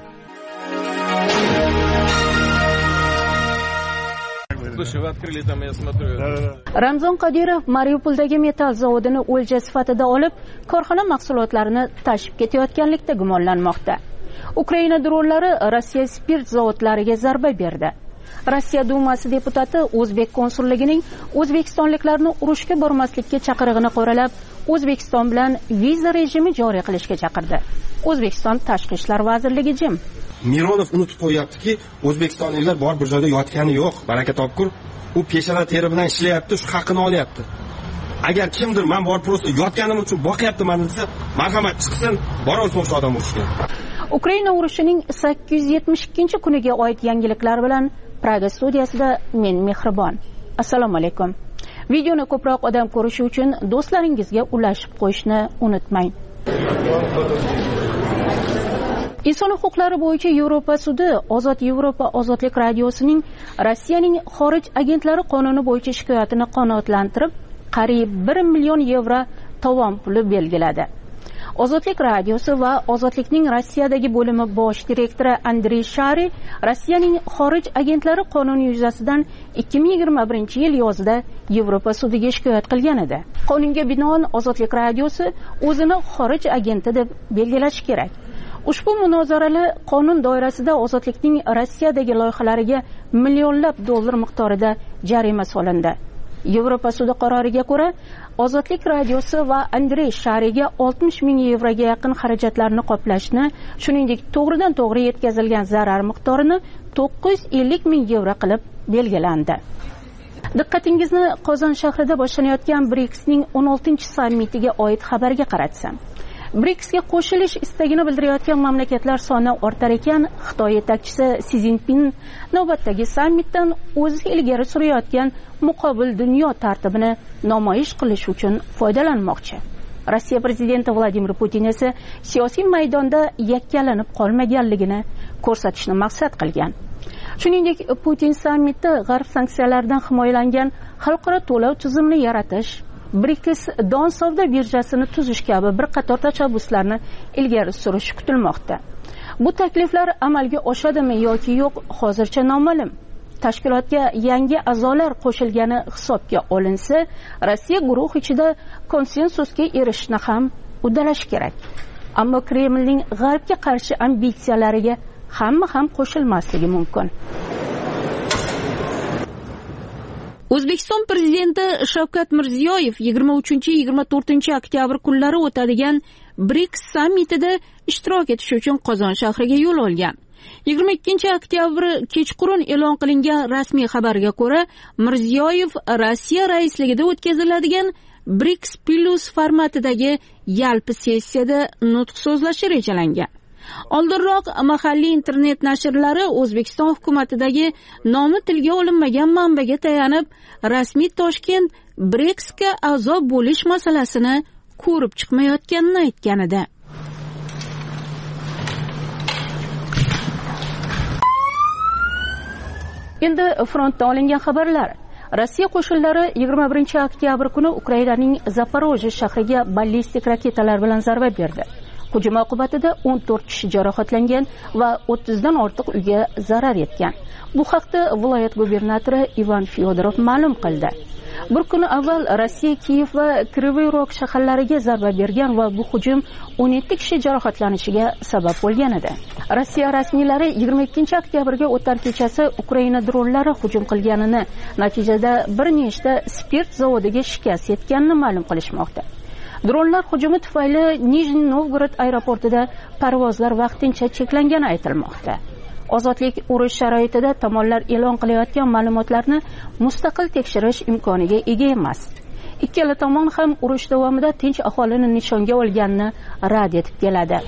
Ramzon Qodirov Mariupoldagi metall zavodini o'lja sifatida olib, korxona mahsulotlarini tashib ketayotganlikda gumonlanmoqda. Ukraina dronlari Rossiya spirt zavodlariga zarba berdi. Rossiya Dumasi deputati O'zbek konsulligining o'zbekistonliklarni urushga bormaslikka chaqirig'ini qoralab, O'zbekiston bilan viza rejimi joriy qilishga chaqirdi. O'zbekiston Tashqi ishlar vazirligi jim. Mironov unutib qo'yaptiki, o'zbekistonliklar bor bir joyda yotgani yo'q. Baraka topkur, u peshana teri bilan ishlayapti, shu haqqini olyapti. Agar kimdir men bor prosta yotganim uchun boqyaptiman desa, marhamat chiqsin, borolsin o'sha odam urushga. Ukraina urushining 872-kuniga oid yangiliklar bilan Praga studiyasida men Mehribon. Assalomu alaykum. Videoni ko'proq odam ko'rishi uchun do'stlaringizga ulashib qo'yishni unutmang. Inson huquqlari bo'yicha Yevropa sudi Ozod Yevropa Ozodlik radiosining Rossiyaning xorij agentlari qonuni bo'yicha shikoyatini qanoatlantirib, qariyb 1 million yevro tovon puli belgiladi. Ozodlik radiosi va Ozodlikning Rossiyadagi bo'limi bosh direktori Andrey Shari Rossiyaning xorij agentlari qonuni yuzasidan 2021-yil yozida Yevropa sudiga shikoyat qilgan edi. Qonunga binoan Ozodlik radiosi o'zini xorij agenti deb belgilashi kerak. Ushbu munozaralar qonun doirasida Ozodlikning Rossiyadagi loyihalariga millionlab dollar miqdorida jarima solindi. Yevropa sudi qaroriga ko'ra, Ozodlik radiosi va Andrey Shariga 60 ming yevroga yaqin xarajatlarni qoplashni, shuningdek to'g'ridan to'g'ri yetkazilgan zarar miqdorini 950 ming yevro qilib belgilandi. Diqqatingizni Qozon shahrida boshlanayotgan BRICSning 16-sammitiga oid xabarga qaratsam. BRICSga qo'shilish istagini bildirayotgan mamlakatlar soni ortar ekan, Xitoy yetakchisi Si Zinpin navbatdagi sammitdan o'zi ilgari surayotgan muqobil dunyo tartibini namoyish qilish uchun foydalanmoqchi. Rossiya prezidenti Vladimir Putin esa siyosiy maydonda yakkalanib qolmaganligini ko'rsatishni maqsad qilgan. Shuningdek, Putin sammitda G'arb sanksiyalaridan himoyalangan xalqaro to'lov tizimini yaratish, BRICS don savdo birjasini tuzish kabi bir qator tashabbuslarni ilgari surishi kutilmoqda. Bu takliflar amalga oshadimi yoki yo'q, hozircha noma'lum. Tashkilotga yangi a'zolar qo'shilgani hisobga olinsa, Rossiya guruh ichida konsensusga erishishni ham uddalash kerak. Ammo Kremlning G'arbga qarshi ambitsiyalariga hamma ham qo'shilmasligi mumkin. O'zbekiston prezidenti Shavkat Mirziyoyev 23-24 kunlari o'tadigan BRICS sammitida ishtirok etish uchun Qozon shahriga yo'l olgan. 22 kechqurun e'lon qilingan rasmiy xabarga ko'ra, Mirziyoyev Rossiya raisligida o'tkaziladigan BRICS Plus formatidagi yalpi sessiyada nutq so'zlashi rejalangan. Oldinroq mahalliy internet nashrlari O'zbekiston hukumatidagi nomi tilga olinmagan manbaga tayanib, rasmiy Toshkent BRICSga a'zo bo'lish masalasini ko'rib chiqmayotganini aytgan edi. Endi frontdan olingan xabarlar. Rossiya qo'shinlari 21 kuni Ukrainaning Zaporojye shahriga ballistik raketalar bilan zarba berdi. Hujum oqibatida 14 kishi jarohatlangan va 30 dan ortiq uyga zarar yetgan. Bu haqda viloyat gubernatori Ivan Fyodorov ma'lum qildi. Bir kun avval Rossiya Kiyev va Kryvyi Rog shaharlariga zarba bergan va bu hujum 17 kishi jarohatlanishiga sabab bo'lgan edi. Rossiya rasmiylari 22 o'tar kechasi Ukraina dronlari hujum qilganini, natijada bir nechta spirt zavodiga shikast yetganini ma'lum qilishmoqda. Dronlar hujumi tufayli Nijniy Novgorod aeroportida parvozlar vaqtincha cheklangani aytilmoqda. ozodlik urush sharoitida tomonlar e'lon qilayotgan ma'lumotlarni mustaqil tekshirish imkoniga ega emas. Ikkala tomon ham urush davomida tinch aholini nishonga olganini rad etib keladi.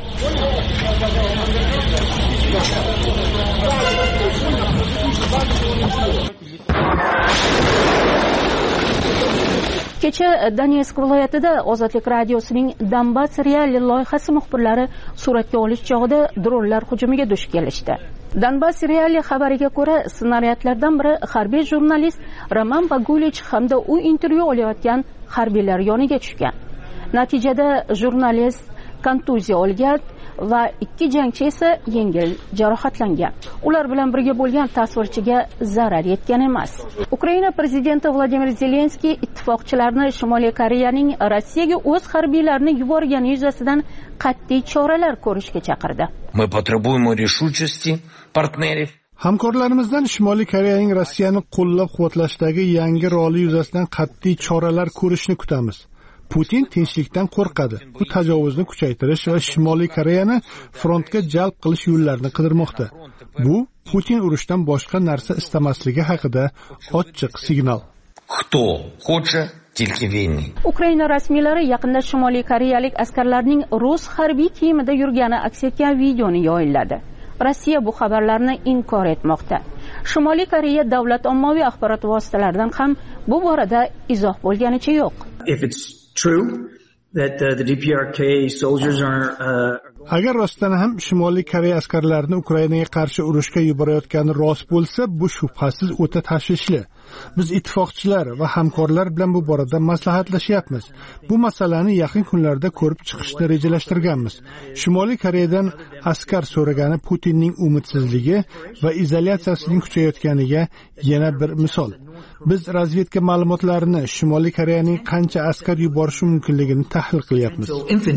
Kecha Donetsk viloyatida Ozodlik radiosining Donbass reali loyihasi muxbirlari suratga olish chog'ida dronlar hujumiga duch kelishdi. Donbass reali xabariga ko'ra, snaryadlardan biri harbiy jurnalist Roman Bagulich hamda u intervyu olayotgan harbiylar yoniga tushgan. Natijada jurnalist kontuziya olgan va 2 jangchi esa yengil jarohatlangan. Ular bilan birga bo'lgan tasvirchiga zarar yetgan emas. Ukraina prezidenti Vladimir Zelenskiy ittifoqchilarni Shimoliy Koreyaning Rossiyaga o'z harbiylarini yuborgani yuzasidan qat'iy choralar ko'rishga chaqirdi. Мы потребуем решительности партнеров. Hamkorlarimizdan Shimoliy Koreyaning Rossiyani qo'llab-quvvatlashdagi yangi roli yuzasidan qat'iy choralar ko'rishni kutamiz. Putin tinchlikdan qo'rqadi. Bu tajovuzni kuchaytirish va Shimoliy Koreyani frontga jalb qilish yo'llarini qidirmoqda. Bu Putin urushdan boshqa narsa istamasligi haqida ochiq signal. Кто хочет только войны. Ukraina rasmiylari yaqinda Shimoliy Koreyalik askarlarning rus harbiy kiyimida yurgani aks etgan videoni yoyinladi. Rossiya bu xabarlarni inkor etmoqda. Shimoliy Koreya davlat ommaviy axborot vositalaridan ham bu borada izoh bo'lganicha yo'q. If it's true that the DPRK soldiers are Agar rostdan ham Shimoliy Koreya askarlarini Ukrainaga qarshi urushga yuborayotgani rost bo'lsa, bu shubhasiz o'ta tashvishli. Biz ittifoqchilar va hamkorlar bilan bu borada maslahatlashyapmiz. Bu masalani yaqin kunlarda ko'rib chiqishni rejalashtirganmiz. Shimoliy Koreyadan askar so'ragani Putinning umidsizligi va izolyatsiyasining kuchayotganiga yana bir misol. Biz razvedka ma'lumotlarini Shimoliy Koreyaning qancha askar yuborishi mumkinligini tahlil qilyapmiz.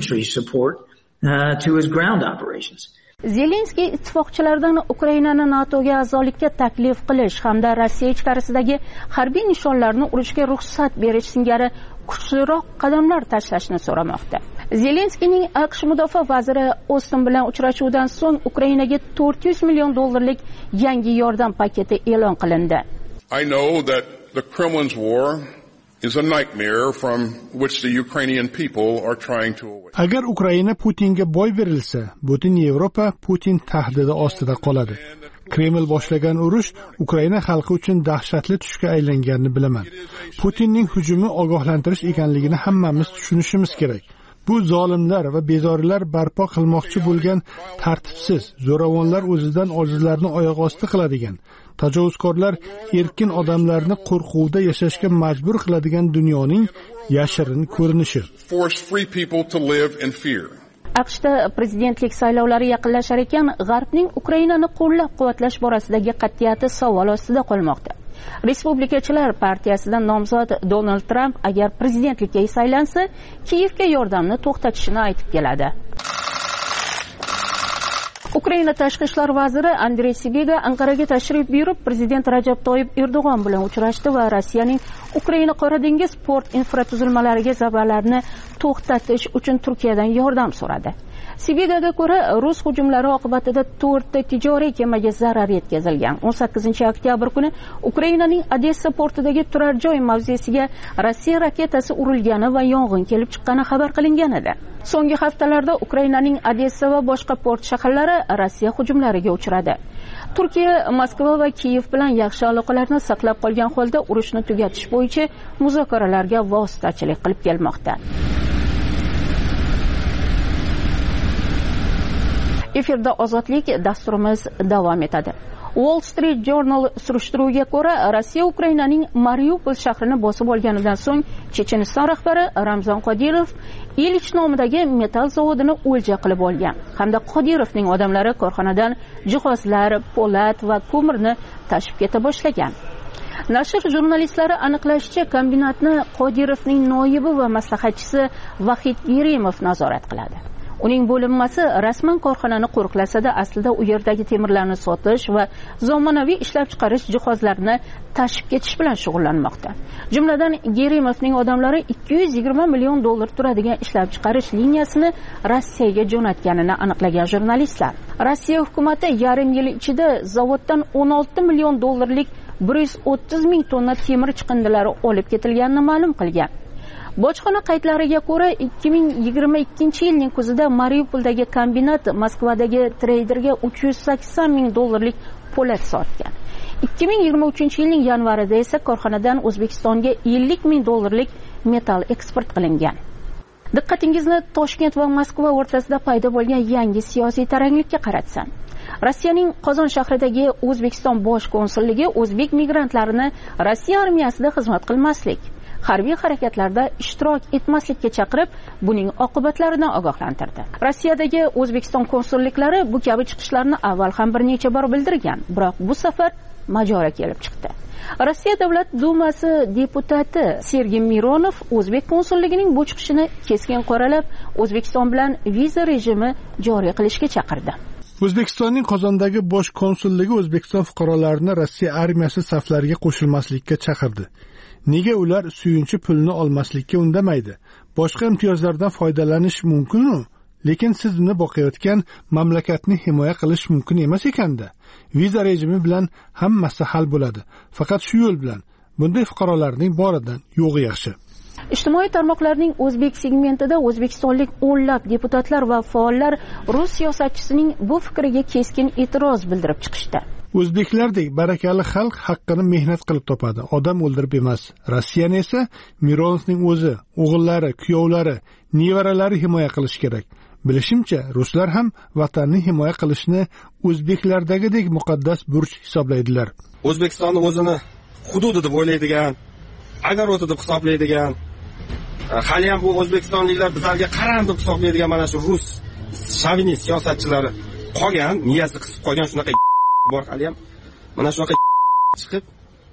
To his ground operations. Zelenskiy ittifoqchilardan Ukrainani NATOga a'zolikka taklif qilish hamda Rossiya ichkarisidagi harbiy nishonlarni urishga ruxsat berish singari kuchliroq qadamlar tashlashni so'ramoqda. Zelenskiyning AQSh mudofaa vaziri Ostin bilan uchrashuvdan so'ng Ukrainaga $400 million yangi yordam paketi e'lon qilindi. I know that the Kremlin's war is a nightmare from which the Ukrainian people are trying to away. Agar Ukraina Putinga boy berilsa, butun Yevropa Putin tahdidi ostida qoladi. Kreml boshlagan urush Ukraina xalqi uchun dahshatli tushga aylanganini bilaman. Putinning hujumi ogohlantirish ekanligini hammamiz tushunishimiz kerak. Bu zolimlar va bezorilar barpo qilmoqchi bo'lgan tartibsiz, zo'ravonlar o'zidan ojizlarni oyoq osti qiladigan, tajovuzkorlar erkin odamlarni qo'rquvda yashashga majbur qiladigan dunyoning yashirin ko'rinishi. AQShda prezidentlik saylovlari yaqinlashar ekan, G'arbning Ukrainani qo'llab-quvvatlash borasidagi qat'iyati savol ostida qolmoqda. Respublikachilar partiyasidan nomzod Donald Trump agar prezidentlikka saylansa, Kiyevga yordamni to'xtatishini aytib keladi. Ukraina tashqi ishlar vaziri Andrey Sibiga Anqaraga tashrif buyurib, prezident Rajab Toyyib Erdo'g'on bilan uchrashdi va Rossiyaning Ukraina Qora dengiz port infratuzilmalariga zarbalarni to'xtatish uchun Turkiyadan yordam so'radi. Sibigaga ko'ra, rus hujumlari oqibatida 4 ta tijoriy kemaga zarar yetkazilgan. 18-oktyabr kuni Ukrainaning Odessa portidagi turar joy mavzesiga Rossiya raketasi urilgani va yong'in kelib chiqqani xabar qilingan edi. So'nggi haftalarda Ukrainaning Odessa va boshqa port shaharlari Rossiya hujumlariga uchradi. Turkiya Moskva va Kiyev bilan yaxshi aloqalarni saqlab qolgan holda urushni tugatish bo'yicha muzokaralarga vositachilik qilib kelmoqda. Efirda ozodlik dasturimiz davom etadi. Wall Street Journal surishtiruviga ko'ra, Rossiya Ukrainaning Mariupol shahrini bosib olganidan so'ng Checheniston rahbari Ramzan Qodirov Ilich nomidagi metall zavodini o'lja qilib olgan hamda Qodirovning odamlari korxonadan jihozlar, po'lat va ko'mirni tashib keta boshlagan. Nashr jurnalistlari aniqlashicha, kombinatni Qodirovning noibi va maslahatchisi Vahid Yerimov nazorat qiladi. Uning bo'linmasi rasman korxonani qo'riqlasa-da, aslida u yerdagi temirlarni sotish va zamonaviy ishlab chiqarish jihozlarini tashib ketish bilan shug'ullanmoqda. Jumladan, Gerimovning odamlari 220 million dollar turadigan ishlab chiqarish liniyasini Rossiyaga jo'natganini aniqlagan jurnalistlar. Rossiya hukumati yarim yil ichida zavoddan 16 million dollarlik 130 ming tonna temir chiqindilari olib ketilganini ma'lum qilgan. Bojxona qaydlariga ko'ra 2022 yilning kuzida Mariupoldagi kombinat Moskvadagi treyderga 380 ming dollarlik po'lat sotgan. 2023 yilning yanvarida esa korxonadan O'zbekistonga 50 ming dollarlik metall eksport qilingan. Diqqatingizni Toshkent va Moskva o'rtasida paydo bo'lgan yangi siyosiy taranglikka qaratsam. Rossiyaning Qozon shahridagi O'zbekiston bosh konsulligi o'zbek migrantlarini Rossiya armiyasida xizmat qilmaslik, harbiy harakatlarda ishtirok etmaslikka chaqirib, buning oqibatlaridan ogohlantirdi. Rossiyadagi O'zbekiston konsulliklari bu kabi chiqishlarni avval ham bir necha bor bildirgan, biroq bu safar majora kelib chiqdi. Rossiya Davlat Dumasi deputati Sergey Mironov o'zbek konsulligining bu chiqishini keskin qoralab, O'zbekiston bilan viza rejimi joriy qilishga chaqirdi. O'zbekistonning Qozondagi bosh konsulligi O'zbekiston fuqarolarini Rossiya armiyasi saflariga qo'shilmaslikka chaqirdi. Nega ular suyunchi pulni olmaslikka undamaydi? Boshqa imtiyozlardan foydalanish mumkin-ku, lekin siz uni boqayotgan mamlakatni himoya qilish mumkin emas ekanda. Viza rejimi bilan hammasi hal bo'ladi. Faqat shu yo'l bilan. Bunday fuqarolarning boridan yo'g'i yaxshi. Ijtimoiy tarmoqlarning o'zbek segmentida o'zbekistonlik o'nlab deputatlar va faollar rus siyosatchisining bu fikriga keskin e'tiroz bildirib chiqishdi. O'zbeklardek barakali xalq haqqini mehnat qilib topadi, odam o'ldirib emas. Rossiyani esa Mironovning o'zi, o'g'illari, kuyovlari, nevaralari himoya qilish kerak. Bilishimcha, ruslar ham vatanni himoya qilishni o'zbeklardagidek muqaddas burch hisoblaydilar. O'zbekistonni o'zini hududi deb o'ylaydigan, agaroti deb hisoblaydigan, hali ham bu o'zbekistonliklar bizlarga qaram deb hisoblaydigan mana shu rus shovinist siyosatchilari qolgan, miyasi qisib qolgan shunaqa bor hali ham mana shunaqa chiqib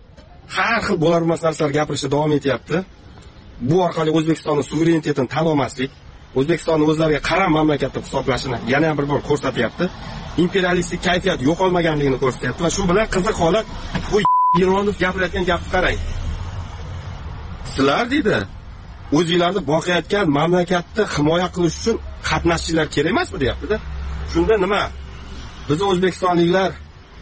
har xil bo'lar bo'lmas narsalar gapirishda davom etyapti. Bu orqali O'zbekistonning suverenitetini tan olmaslik, O'zbekistonni o'zlariga qaram mamlakat deb hisoblashini yana ham bir bor ko'rsatyapti. Imperialistik kayfiyat yo'qolmaganligini ko'rsatyapti va shu bilan qiziq holat bu Mironov gapirayotgan gapni qarang. Sizlar deydi, o'zingizlarni boqayotgan mamlakatni himoya qilish uchun qatnashchilar kerak emasmi deyapti-da. Shunda nima? Biz o'zbekistonliklar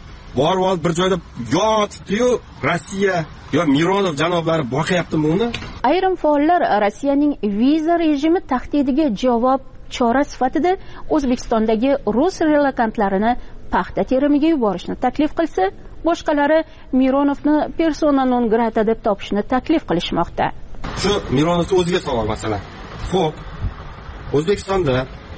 bor bir joyda yotibdi-yu, Rossiya yo Mironov janoblari boqayaptimi uni? Ayrim faollar Rossiyaning viza rejimi tahdidiga javob chora sifatida O'zbekistondagi rus relakantlarini paxta terimiga yuborishni taklif qilsa, boshqalari Mironovni persona non grata deb topishni taklif qilishmoqda. Shu Mironovni o'ziga savol masalan. Xo'p, O'zbekistonda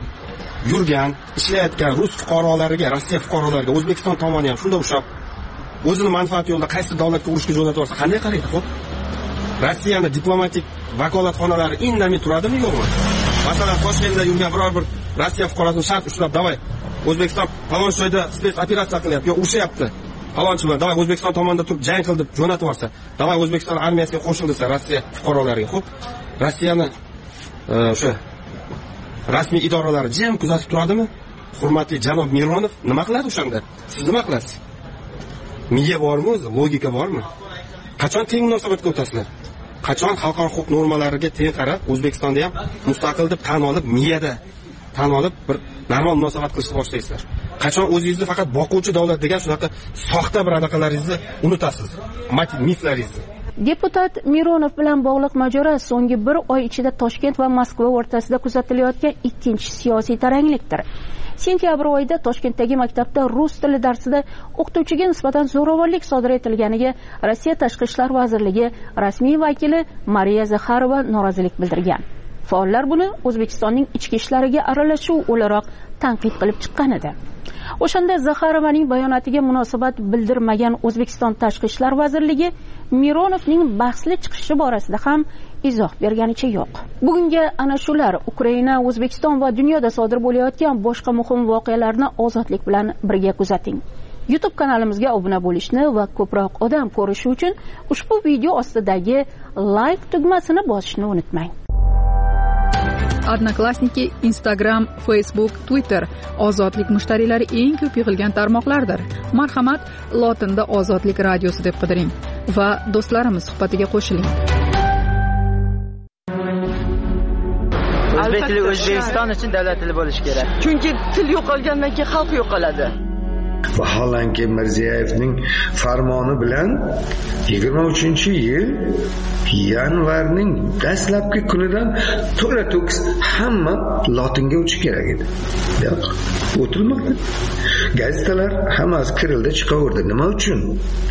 yurgan, ishlayotgan rus fuqarolariga, Rossiya fuqarolariga O'zbekiston tomoni ham shunda o'xshab o'zining manfaati yo'lida qaysi davlatga urushga jo'natib olsa, qanday qaraydi? Xo'p, Rossiyaning diplomatik vakolatxonalari indamay turadimi, yo'qmi? Masalan, Toshkentda yurgan biror bir Rossiya fuqarosini shart ushlab, "Davay, O'zbekiston falon joyda spets operatsiya qilyapti, yo urushyapti. Falonchi bilan, davay O'zbekiston tomonidan turib jang qildi, jo'natib olsa, davay O'zbekiston armiyasiga qo'shildi desa Rossiya fuqarolariga, xo'p, Rossiyani o'sha rasmiy idoralari jim kuzatib turadimi? Hurmatli janob Mironov nima qiladi o'shanda? Siz nima qilasiz? Miya bormi o'zi? Logika bormi? Qachon teng munosabatga o'tasizlar? Qachon xalqaro huquq normalariga teng qarab, O'zbekistonda ham mustaqil deb tan olib, miyada tan olib bir normal munosabat qilishni boshlaysizlar? Qachon o'zingizni faqat boquvchi davlat degan shunaqa soxta bir anaqalaringizni unutasiz? Miflaringizni. Deputat Mironov bilan bog'liq mojaro so'nggi bir oy ichida Toshkent va Moskva o'rtasida kuzatilayotgan ikkinchi siyosiy taranglikdir. Sentyabr oyida Toshkentdagi maktabda rus tili darsida o'qituvchiga nisbatan zo'ravonlik sodir etilganiga Rossiya Tashqi ishlar vazirligi rasmiy vakili Mariya Zakharova norozilik bildirgan. Faollar buni O'zbekistonning ichki ishlariga aralashuv o'laroq tanqid qilib chiqqan edi. O'shanda Zakharovaning bayonotiga munosabat bildirmagan O'zbekiston Tashqi ishlar vazirligi Mironovning bahsli chiqishi borasida ham izoh berganicha yo'q. Bugunga ana shular Ukraina, O'zbekiston va dunyoda sodir bo'layotgan boshqa muhim voqealarni ozodlik bilan birga kuzating. YouTube kanalimizga obuna bo'lishni va ko'proq odam ko'rishi uchun ushbu video ostidagi like tugmasini bosishni unutmang. Odnoklassniki, Instagram, Facebook, Twitter ozodlik mushtariylari eng ko'p yig'ilgan tarmoqlardir. Marhamat, lotinda ozodlik radiosi deb qidiring va do'stlarimiz suhbatiga qo'shiling. O'zbek tili O'zbekiston uchun davlat tili bo'lishi kerak. Chunki til yo'qolgandan keyin xalq yo'qoladi. Vaholanki Mirziyevning farmoni bilan 23-yil yanvarning dastlabki kunidan to'la-to'kis hamma lotinga o'tishi kerak edi. Yo'q, o'tilmadi. Gazetalar hammasi kirilda chiqaverdi. Nima uchun?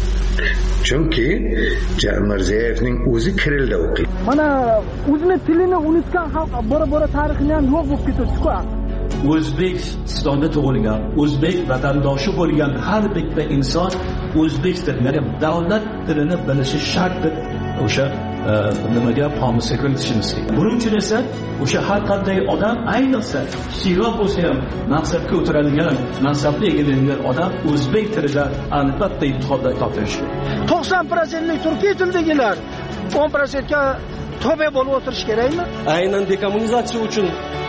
Chunki Mirziyevning o'zi kirilda o'qiydi. Mana o'zini tilini unutgan xalq bora-bora tarixini ham yo'q bo'lib ketadi-ku. O'zbekistonda tug'ilgan, o'zbek vatandoshi bo'lgan har bitta inson o'zbek tilini, davlat tilini bilishi shart deb o'sha nimaga qomusga kiritishimiz kerak. Buning uchun esa o'sha har qanday odam, ayniqsa kichikroq bo'lsa ham mansabga o'tiradigan, mansabli egallangan odam o'zbek tilida albatta imtihonda topshirishi kerak. 90% turkiy tildagilar 10% ga tobe bo'lib o'tirish kerakmi? Aynan dekommunizatsiya uchun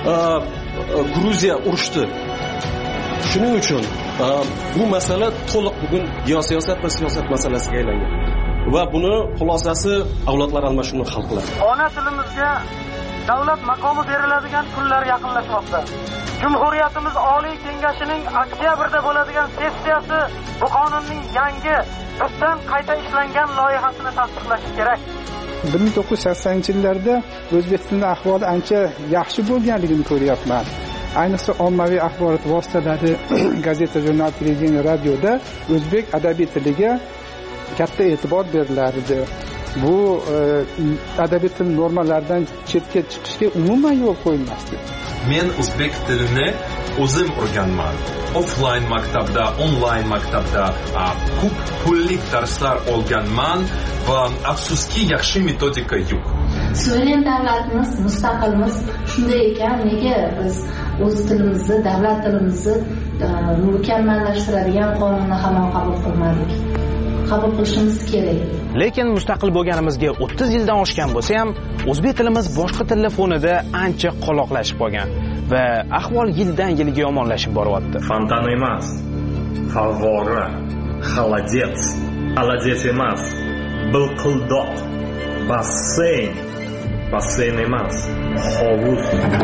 Gruziya urushdi. Shuning uchun bu masala to'liq bugun geosiyosat va siyosat masalasiga aylangan. Va buni xulosasi avlodlar almashinuvini hal qiladi. Ona tilimizga davlat maqomi beriladigan kunlar yaqinlashmoqda. Jumhuriyatimiz Oliy Kengashining oktyabrda bo'ladigan sessiyasi bu qonunning yangi tubdan qayta ishlangan loyihasini tasdiqlashi kerak. 1980-yillarda o'zbek tilining ahvoli ancha yaxshi bo'lganligini ko'ryapman. Ayniqsa ommaviy axborot vositalari, gazeta, jurnal, televideniya, radioda o'zbek adabiy tiliga katta e'tibor berilardi. Bu adabiy til normalaridan chetga chiqishga umuman yo'l qo'yilmasdi. Men o'zbek tilini o'zim o'rganman. Offline maktabda, onlayn maktabda ko'p pullik darslar olganman va afsuski yaxshi metodika yo'q. Suveren davlatimiz, mustaqilmiz. Shunday ekan, nega biz o'z tilimizni, davlat tilimizni mukammallashtiradigan qonunni hamon qabul qilmadik? Qabul qilishimiz kerak. Lekin mustaqil bo'lganimizga 30 yildan oshgan bo'lsa ham, o'zbek tilimiz boshqa tillar fonida ancha qoloqlashib qolgan va ahvol yildan yilga yomonlashib boryapti. Fontan emas, favvora, xolodets, xolodets emas, bilqildoq, basseyn, basseyn emas, hovuz.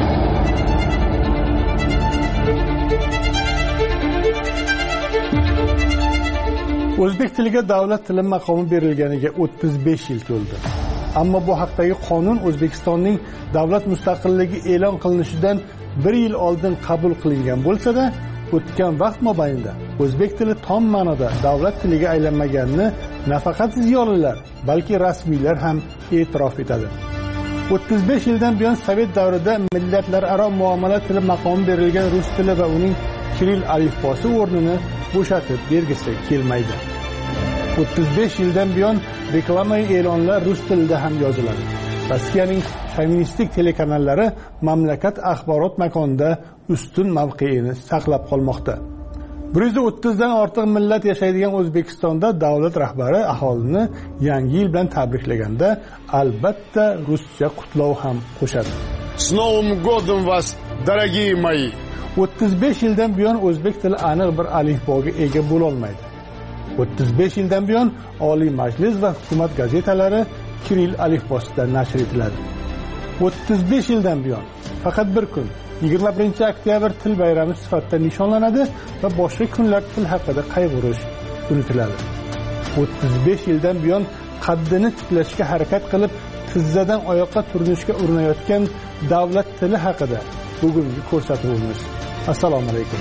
O'zbek tiliga davlat tili maqomi berilganiga 35 yil to'ldi. Ammo bu haqdagi qonun O'zbekistonning davlat mustaqilligi e'lon qilinishidan 1 yil oldin qabul qilingan bo'lsa-da, o'tgan vaqt mobaynida o'zbek tili tom ma'noda davlat tiliga aylanmaganini nafaqat ziyolilar, balki rasmiylar ham e'tirof etadi. 35 yildan buyon Sovet davrida millatlararo muomala tili maqomi berilgan rus tili va uning kiril alifbosi o'rnini bo'shatib bergisi kelmaydi. 35 yildan buyon reklamaviy e'lonlar rus tilida ham yoziladi. Rossiyaning feministik telekanallari mamlakat axborot makonida ustun mavqeini saqlab qolmoqda. 130 dan ortiq millat yashaydigan O'zbekistonda davlat rahbari aholini yangi yil bilan tabriklaganda albatta ruscha qutlov ham qo'shadi. С Новым годом вас, дорогие мои! 35 yildan buyon o'zbek tili aniq bir alifboga ega bo'la olmaydi. 35 yildan buyon Oliy Majlis va hukumat gazetalari kiril alifbosida nashr etiladi. 35 yildan buyon faqat bir kun 21-oktyabr til bayrami sifatida nishonlanadi va boshqa kunlar til haqida qayg'urish unutiladi. 35 yildan buyon qaddini tiklashga harakat qilib tizzadan oyoqqa turinishga urinayotgan davlat tili haqida bugungi ko'rsatuvimiz. Assalomu alaykum.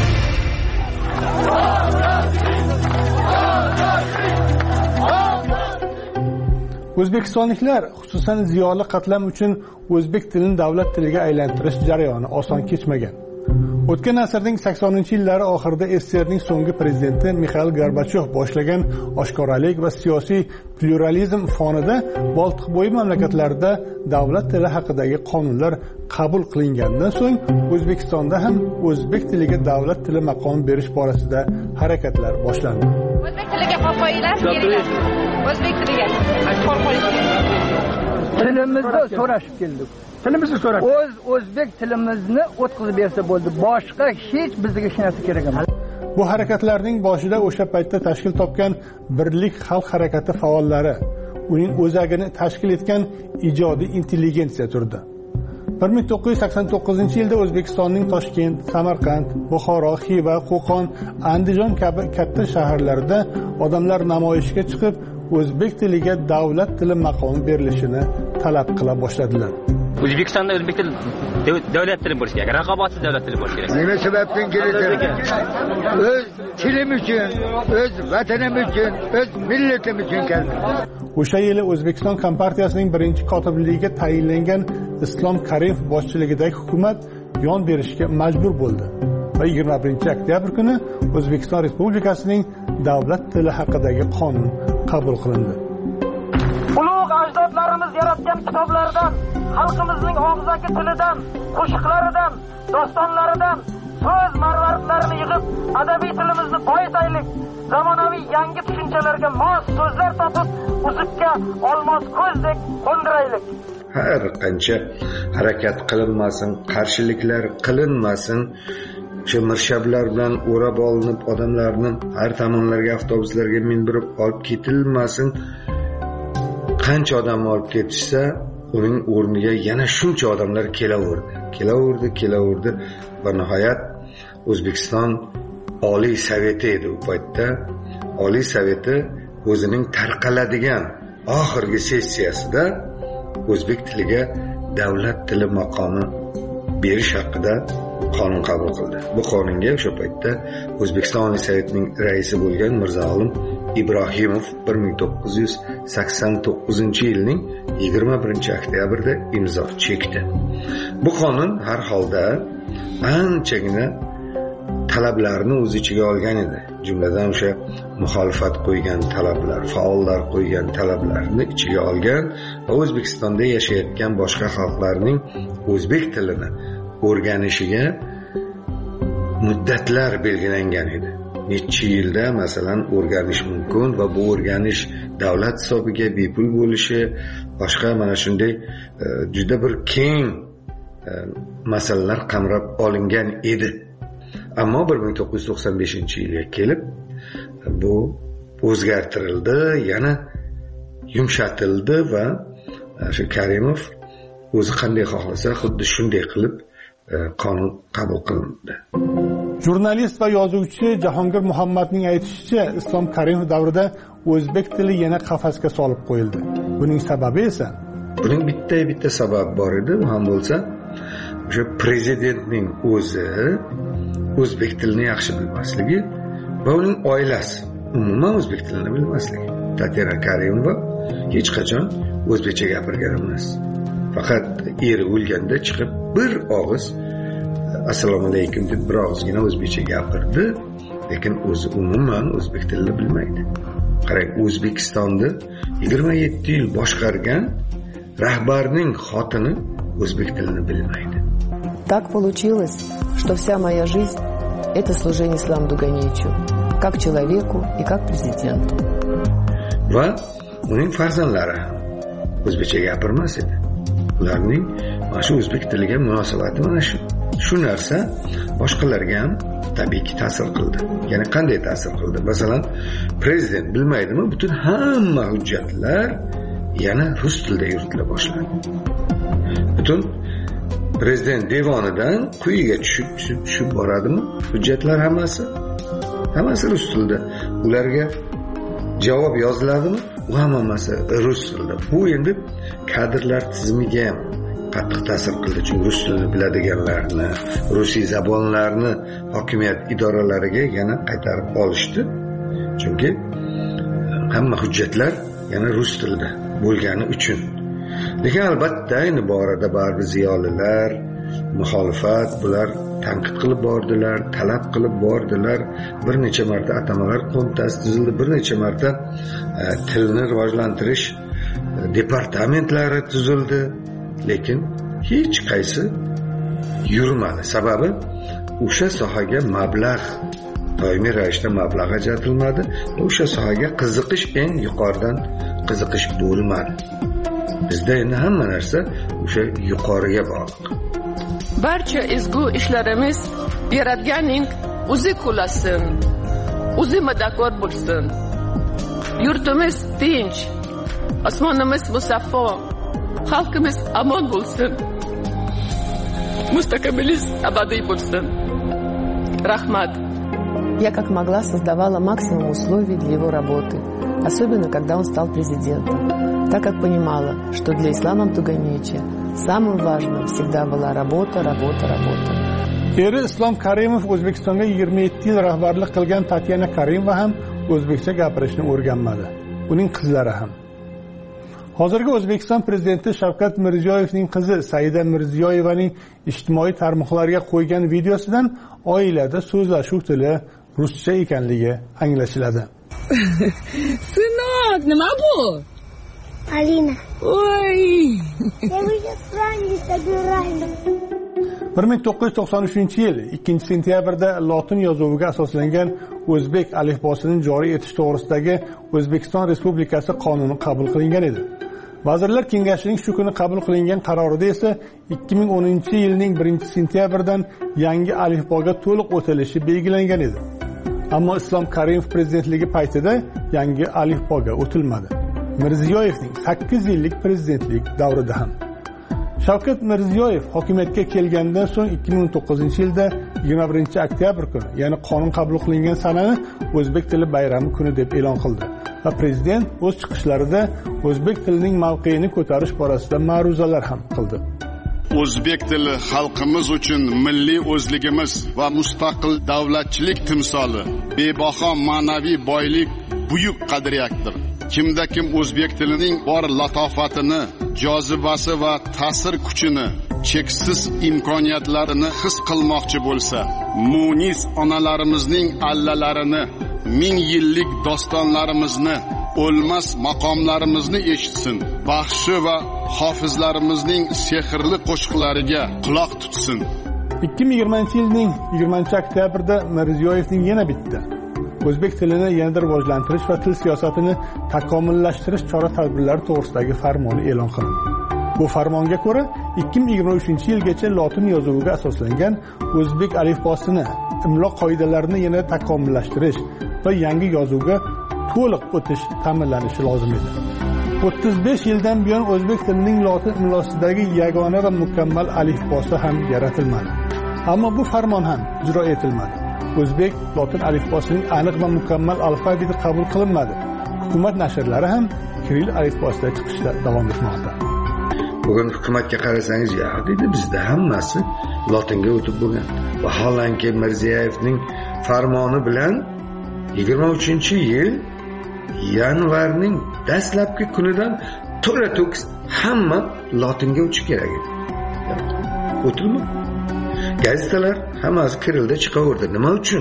O'zbekistonliklar, xususan ziyoli qatlam uchun o'zbek tilini davlat tiliga aylantirish jarayoni oson kechmagan. O'tgan asrning 80-yillari oxirida SSRning so'nggi prezidenti Mixail Gorbachyov boshlagan oshkoralik va siyosiy pluralizm fonida Boltiqbo'yi mamlakatlarida davlat tili haqidagi qonunlar qabul qilingandan so'ng O'zbekistonda ham o'zbek tiliga davlat tili maqomi berish borasida harakatlar boshlandi. O'zbek tiliga qo'l qo'yinglar, o'zbek tiliga qo'l qo'ying. Tilimizni so'rashib keldik. Tilimizni so'rab. O'zbek tilimizni o'tkazib bersa bo'ldi. Boshqa hech bizga hech narsa kerak emas. Bu harakatlarning boshida o'sha paytda tashkil topgan Birlik xalq harakati faollari, uning o'zagini tashkil etgan ijodiy intelligensiya turdi. 1989-yilda O'zbekistonning Toshkent, Samarqand, Buxoro, Xiva, Qo'qon, Andijon kabi katta shaharlarida odamlar namoyishga chiqib, o'zbek tiliga davlat tili maqomi berilishini talab qila boshladilar. O'zbekistonda o'zbek tili davlat tili bo'lishi kerak, raqobatsiz davlat tili bo'lishi kerak. Nima sababdan keladi? O'z tilim uchun, o'z vatanim uchun, o'z millatim uchun keldi. O'sha yili O'zbekiston Kompartiyasining birinchi kotibligiga tayinlangan Islom Karimov boshchiligidagi hukumat yon berishga majbur bo'ldi va 21-oktyabr kuni O'zbekiston Respublikasining davlat tili haqidagi qonun qabul qilindi. Ulug' ajdodlarimiz yaratgan kitoblardan, xalqimizning og'zaki tilidan, qo'shiqlaridan, dostonlaridan so'z marvaridlarini yig'ib, adabiy tilimizni boyitaylik. Zamonaviy yangi tushunchalarga mos so'zlar topib, uzukka olmos ko'zdek qo'ndiraylik. Har qancha harakat qilinmasin, qarshiliklar qilinmasin, shu mirshablar bilan o'rab olinib, odamlarni har tomonlarga avtobuslarga mindirib olib ketilmasin. Qancha odam olib ketishsa, uning o'rniga yana shuncha odamlar kelaverdi va nihoyat O'zbekiston Oliy Soveti edi u paytda. Oliy Soveti o'zining tarqaladigan oxirgi sessiyasida o'zbek tiliga davlat tili maqomi berish haqida qonun qabul qildi. Bu qonunga o'sha paytda O'zbekiston Oliy Sovetining raisi bo'lgan Mirzo-Olim Ibrohimov 1989-yilning 21-oktyabrda imzo chekdi. Bu qonun har holda anchagina talablarni o'z ichiga olgan edi. Jumladan o'sha muxolifat qo'ygan talablar, faollar qo'ygan talablarni ichiga olgan va O'zbekistonda yashayotgan boshqa xalqlarning o'zbek tilini o'rganishiga muddatlar belgilangan edi. Necha yilda masalan o'rganish mumkin va bu o'rganish davlat hisobiga bepul bo'lishi, boshqa mana shunday juda bir keng masalalar qamrab olingan edi. Ammo 1995-yilga kelib bu o'zgartirildi, yana yumshatildi va shu Karimov o'zi qanday xohlasa xuddi shunday qilib qonun qabul qilindi. Jurnalist va yozuvchi Jahongir Muhammadning aytishicha, Islom Karimov davrida o'zbek tili yana qafasga solib qo'yildi. Buning sababi esa buning bitta sabab bor edi, u ham bo'lsa o'sha prezidentning o'zi o'zbek tilini yaxshi bilmasligi va uning oilasi umuman o'zbek tilini bilmasligi. Tatyana Karimova hech qachon o'zbekcha gapirgan emas. Faqat eri o'lganda chiqib bir og'iz assalomu alaykum deb bir og'izgina o'zbekcha gapirdi, lekin o'zi umuman o'zbek tilini bilmaydi. Qarang, O'zbekistonni 27 yil boshqargan rahbarning xotini o'zbek tilini bilmaydi. Так получилось, что вся моя жизнь – это служение Исламу Дуганичу, как человеку и как президенту. Va uning farzandlari o'zbekcha gapirmas edi. Ularning mana shu o'zbek tiliga munosabati mana shu narsa boshqalarga ham tabiiyki ta'sir qildi. Ya'ni qanday ta'sir qildi? Masalan, prezident bilmaydimi, butun hamma hujjatlar yana rus tilida yuritila boshladi. Butun prezident devonidan quyiga tushib boradimi? Hujjatlar hammasi rus tilida. Ularga javob yoziladimi? U hammasi rus tilida. Bu endi kadrlar tizimiga ham qattiq ta'sir qildi. Chunki rus tilini biladiganlarni, rusiy zabonlarni hokimiyat idoralariga yana qaytarib olishdi. Chunki hamma hujjatlar yana rus tilida bo'lgani uchun. Lekin albatta ayni borada baribir ziyolilar, muxolifat bular tanqid qilib bordilar, talab qilib bordilar. Bir necha marta atamalar qo'mitasi tuzildi, bir necha marta tilni rivojlantirish departamentlari tuzildi. Lekin hech qaysi yurmadi. Sababi o'sha sohaga mablag' doimiy ravishda mablag' ajratilmadi. O'sha sohaga qiziqish eng yuqoridan qiziqish bo'lmadi. bizda endi hamma narsa o'sha yuqoriga bog'liq. Barcha ezgu ishlarimiz Yaratganning o'zi qo'llasin, o'zi madadkor bo'lsin. Yurtimiz tinch, osmonimiz musaffo, xalqimiz omon bo'lsin. Mustaqilimiz abadiy bo'lsin. Rahmat. Я как могла создавала максимум условий для его работы, особенно когда он стал президентом, так как понимала, что для Ислама Абдуганиевича самым важным всегда была работа. Eri Islom Karimov O'zbekistonga 27 yil rahbarlik qilgan Tatyana Karimova ham o'zbekcha gapirishni o'rganmadi. Uning qizlari ham. Hozirgi O'zbekiston prezidenti Shavkat Mirziyoyevning qizi Saida Mirziyoyevaning ijtimoiy tarmoqlarga qo'ygan videosidan oilada so'zlashuv tili ruscha ekanligi anglashiladi. Сынок, nima bu? Alina. Oy. Я уже с вами собираюсь. 1993-yil 2-sentyabrda lotin yozuviga asoslangan o'zbek alifbosini joriy etish to'g'risidagi O'zbekiston Respublikasi qonuni qabul qilingan edi. Vazirlar Kengashining shu kuni qabul qilingan qarorida esa 2010-yilning 1-sentyabridan yangi alifboga to'liq o'tilishi belgilangan edi. Ammo Islom Karimov prezidentligi paytida yangi alifboga o'tilmadi. Mirziyoyevning 8 yillik prezidentlik davrida ham. Shavkat Mirziyoyev hokimiyatga kelgandan so'ng 2009-yilda 21-oktyabr kuni, ya'ni qonun qabul qilingan sanani o'zbek tili bayrami kuni deb e'lon qildi va prezident o'z chiqishlarida o'zbek tilining mavqeini ko'tarish borasida ma'ruzalar ham qildi. O'zbek tili xalqimiz uchun milliy o'zligimiz va mustaqil davlatchilik timsoli, bebaho ma'naviy boylik, buyuk qadriyatdir. Kimda kim o'zbek tilining bor latofatini, jozibasi va ta'sir kuchini, cheksiz imkoniyatlarini his qilmoqchi bo'lsa, munis onalarimizning allalarini, ming yillik dostonlarimizni, o'lmas maqomlarimizni eshitsin. Baxshi va hofizlarimizning sehrli qo'shiqlariga quloq tutsin. 2020-yilning 20-oktyabrda Mirziyoyevning yana bitta o'zbek tilini yanada rivojlantirish va til siyosatini takomillashtirish chora-tadbirlari to'g'risidagi farmoni e'lon qilindi. Bu farmonga ko'ra 2023-yilgacha lotin yozuviga asoslangan o'zbek alifbosini, imlo qoidalarini yana takomillashtirish va yangi yozuvga to'liq o'tish ta'minlanishi lozim edi. 35 yildan buyon o'zbek tilining lotin imlosidagi yagona va mukammal alifbosi ham yaratilmadi. Ammo bu farmon ham ijro etilmadi. O'zbek lotin alifbosining aniq va mukammal alfabeti qabul qilinmadi. Hukumat nashrlari ham Kirill alifbosida chiqishda davom etmoqda. Bugun hukumatga qarasangiz, dedi bizda hammasi lotinga o'tib bo'lgan. Vaholanki Mirziyoyevning farmoni bilan 23-yil yanvarning dastlabki kunidan to'la-to'kis hamma lotinga o'tish kerak edi. O'tilmi? Gazetalar hammasi Kirillda chiqaverdi. Nima uchun?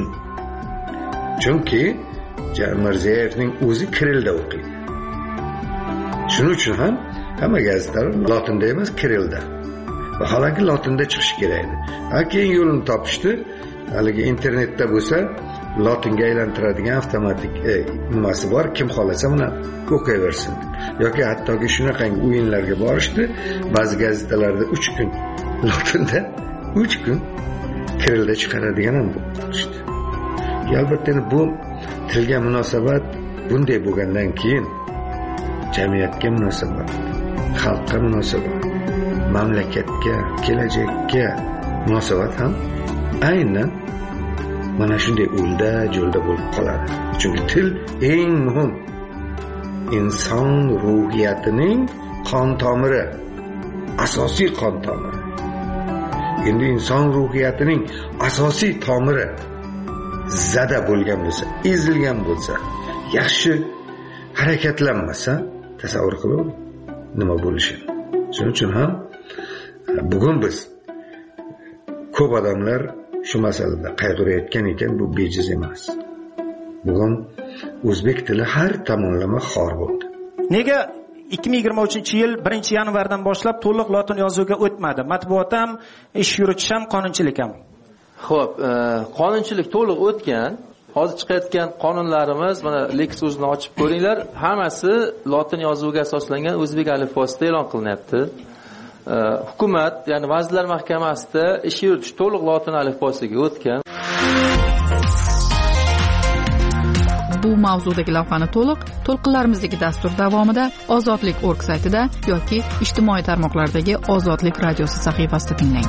Chunki Mirziyoyevning o'zi Kirillda o'qiydi. Shuning uchun ham hamma gazetalar lotinda emas, Kirillda. Vaholanki lotinda chiqishi kerak edi. Keyin yo'lini topishdi. Haligi internetda bo'lsa lotinga aylantiradigan avtomatik nimasi bor, kim xolasa buni o'qiyversin. Yoki hattoki shunaqangi o'yinlarga borishdi. Ba'zi gazetalarda 3 kun lotinda, 3 kun Kirillda chiqaradigan ham bo'lishdi. Albatta bu tilga munosabat bunday bo'lgandan keyin jamiyatga munosabat, xalqqa munosabat, mamlakatga, kelajakka munosabat ham aynan mana shunday o'lda jo'lda bo'lib qoladi. Chunki til eng muhim inson ruhiyatining qon tomiri, asosiy qon tomiri. Endi inson ruhiyatining asosiy tomiri zada bo'lgan bo'lsa, ezilgan bo'lsa, yaxshi harakatlanmasa, tasavvur qiling nima bo'lishi. Shuning uchun ham bugun biz ko'p odamlar shu masalada qayg'urayotgan ekan, bu bejiz emas. Bugun o'zbek tili har tomonlama xor bo'ldi. Nega 2023-yil 1-yanvardan boshlab to'liq lotin yozuviga o'tmadi? Matbuot ham, ish yuritish ham, qonunchilik ham. Xo'p, qonunchilik to'liq o'tgan, hozir chiqayotgan qonunlarimiz, mana Lex o'zini ochib ko'ringlar, hammasi lotin yozuviga asoslangan o'zbek alifbosida e'lon qilinyapti. Hukumat, ya'ni Vazirlar Mahkamasida ish yuritish to'liq lotin alifbosiga o'tgan. Bu mavzudagi lavhani to'lqinlarimizdagi dastur davomida Ozodlik.org saytida yoki ijtimoiy tarmoqlardagi Ozodlik radiosi sahifasida tinglang.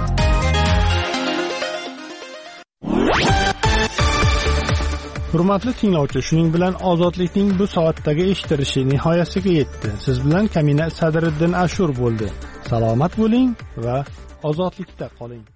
Hurmatli tinglovchi, shuning bilan Ozodlikning bu soatdagi eshitilishi nihoyasiga yetdi. Siz bilan Kamina Sadriddin Ashur bo'ldi. Salomat bo'ling va ozodlikda qoling.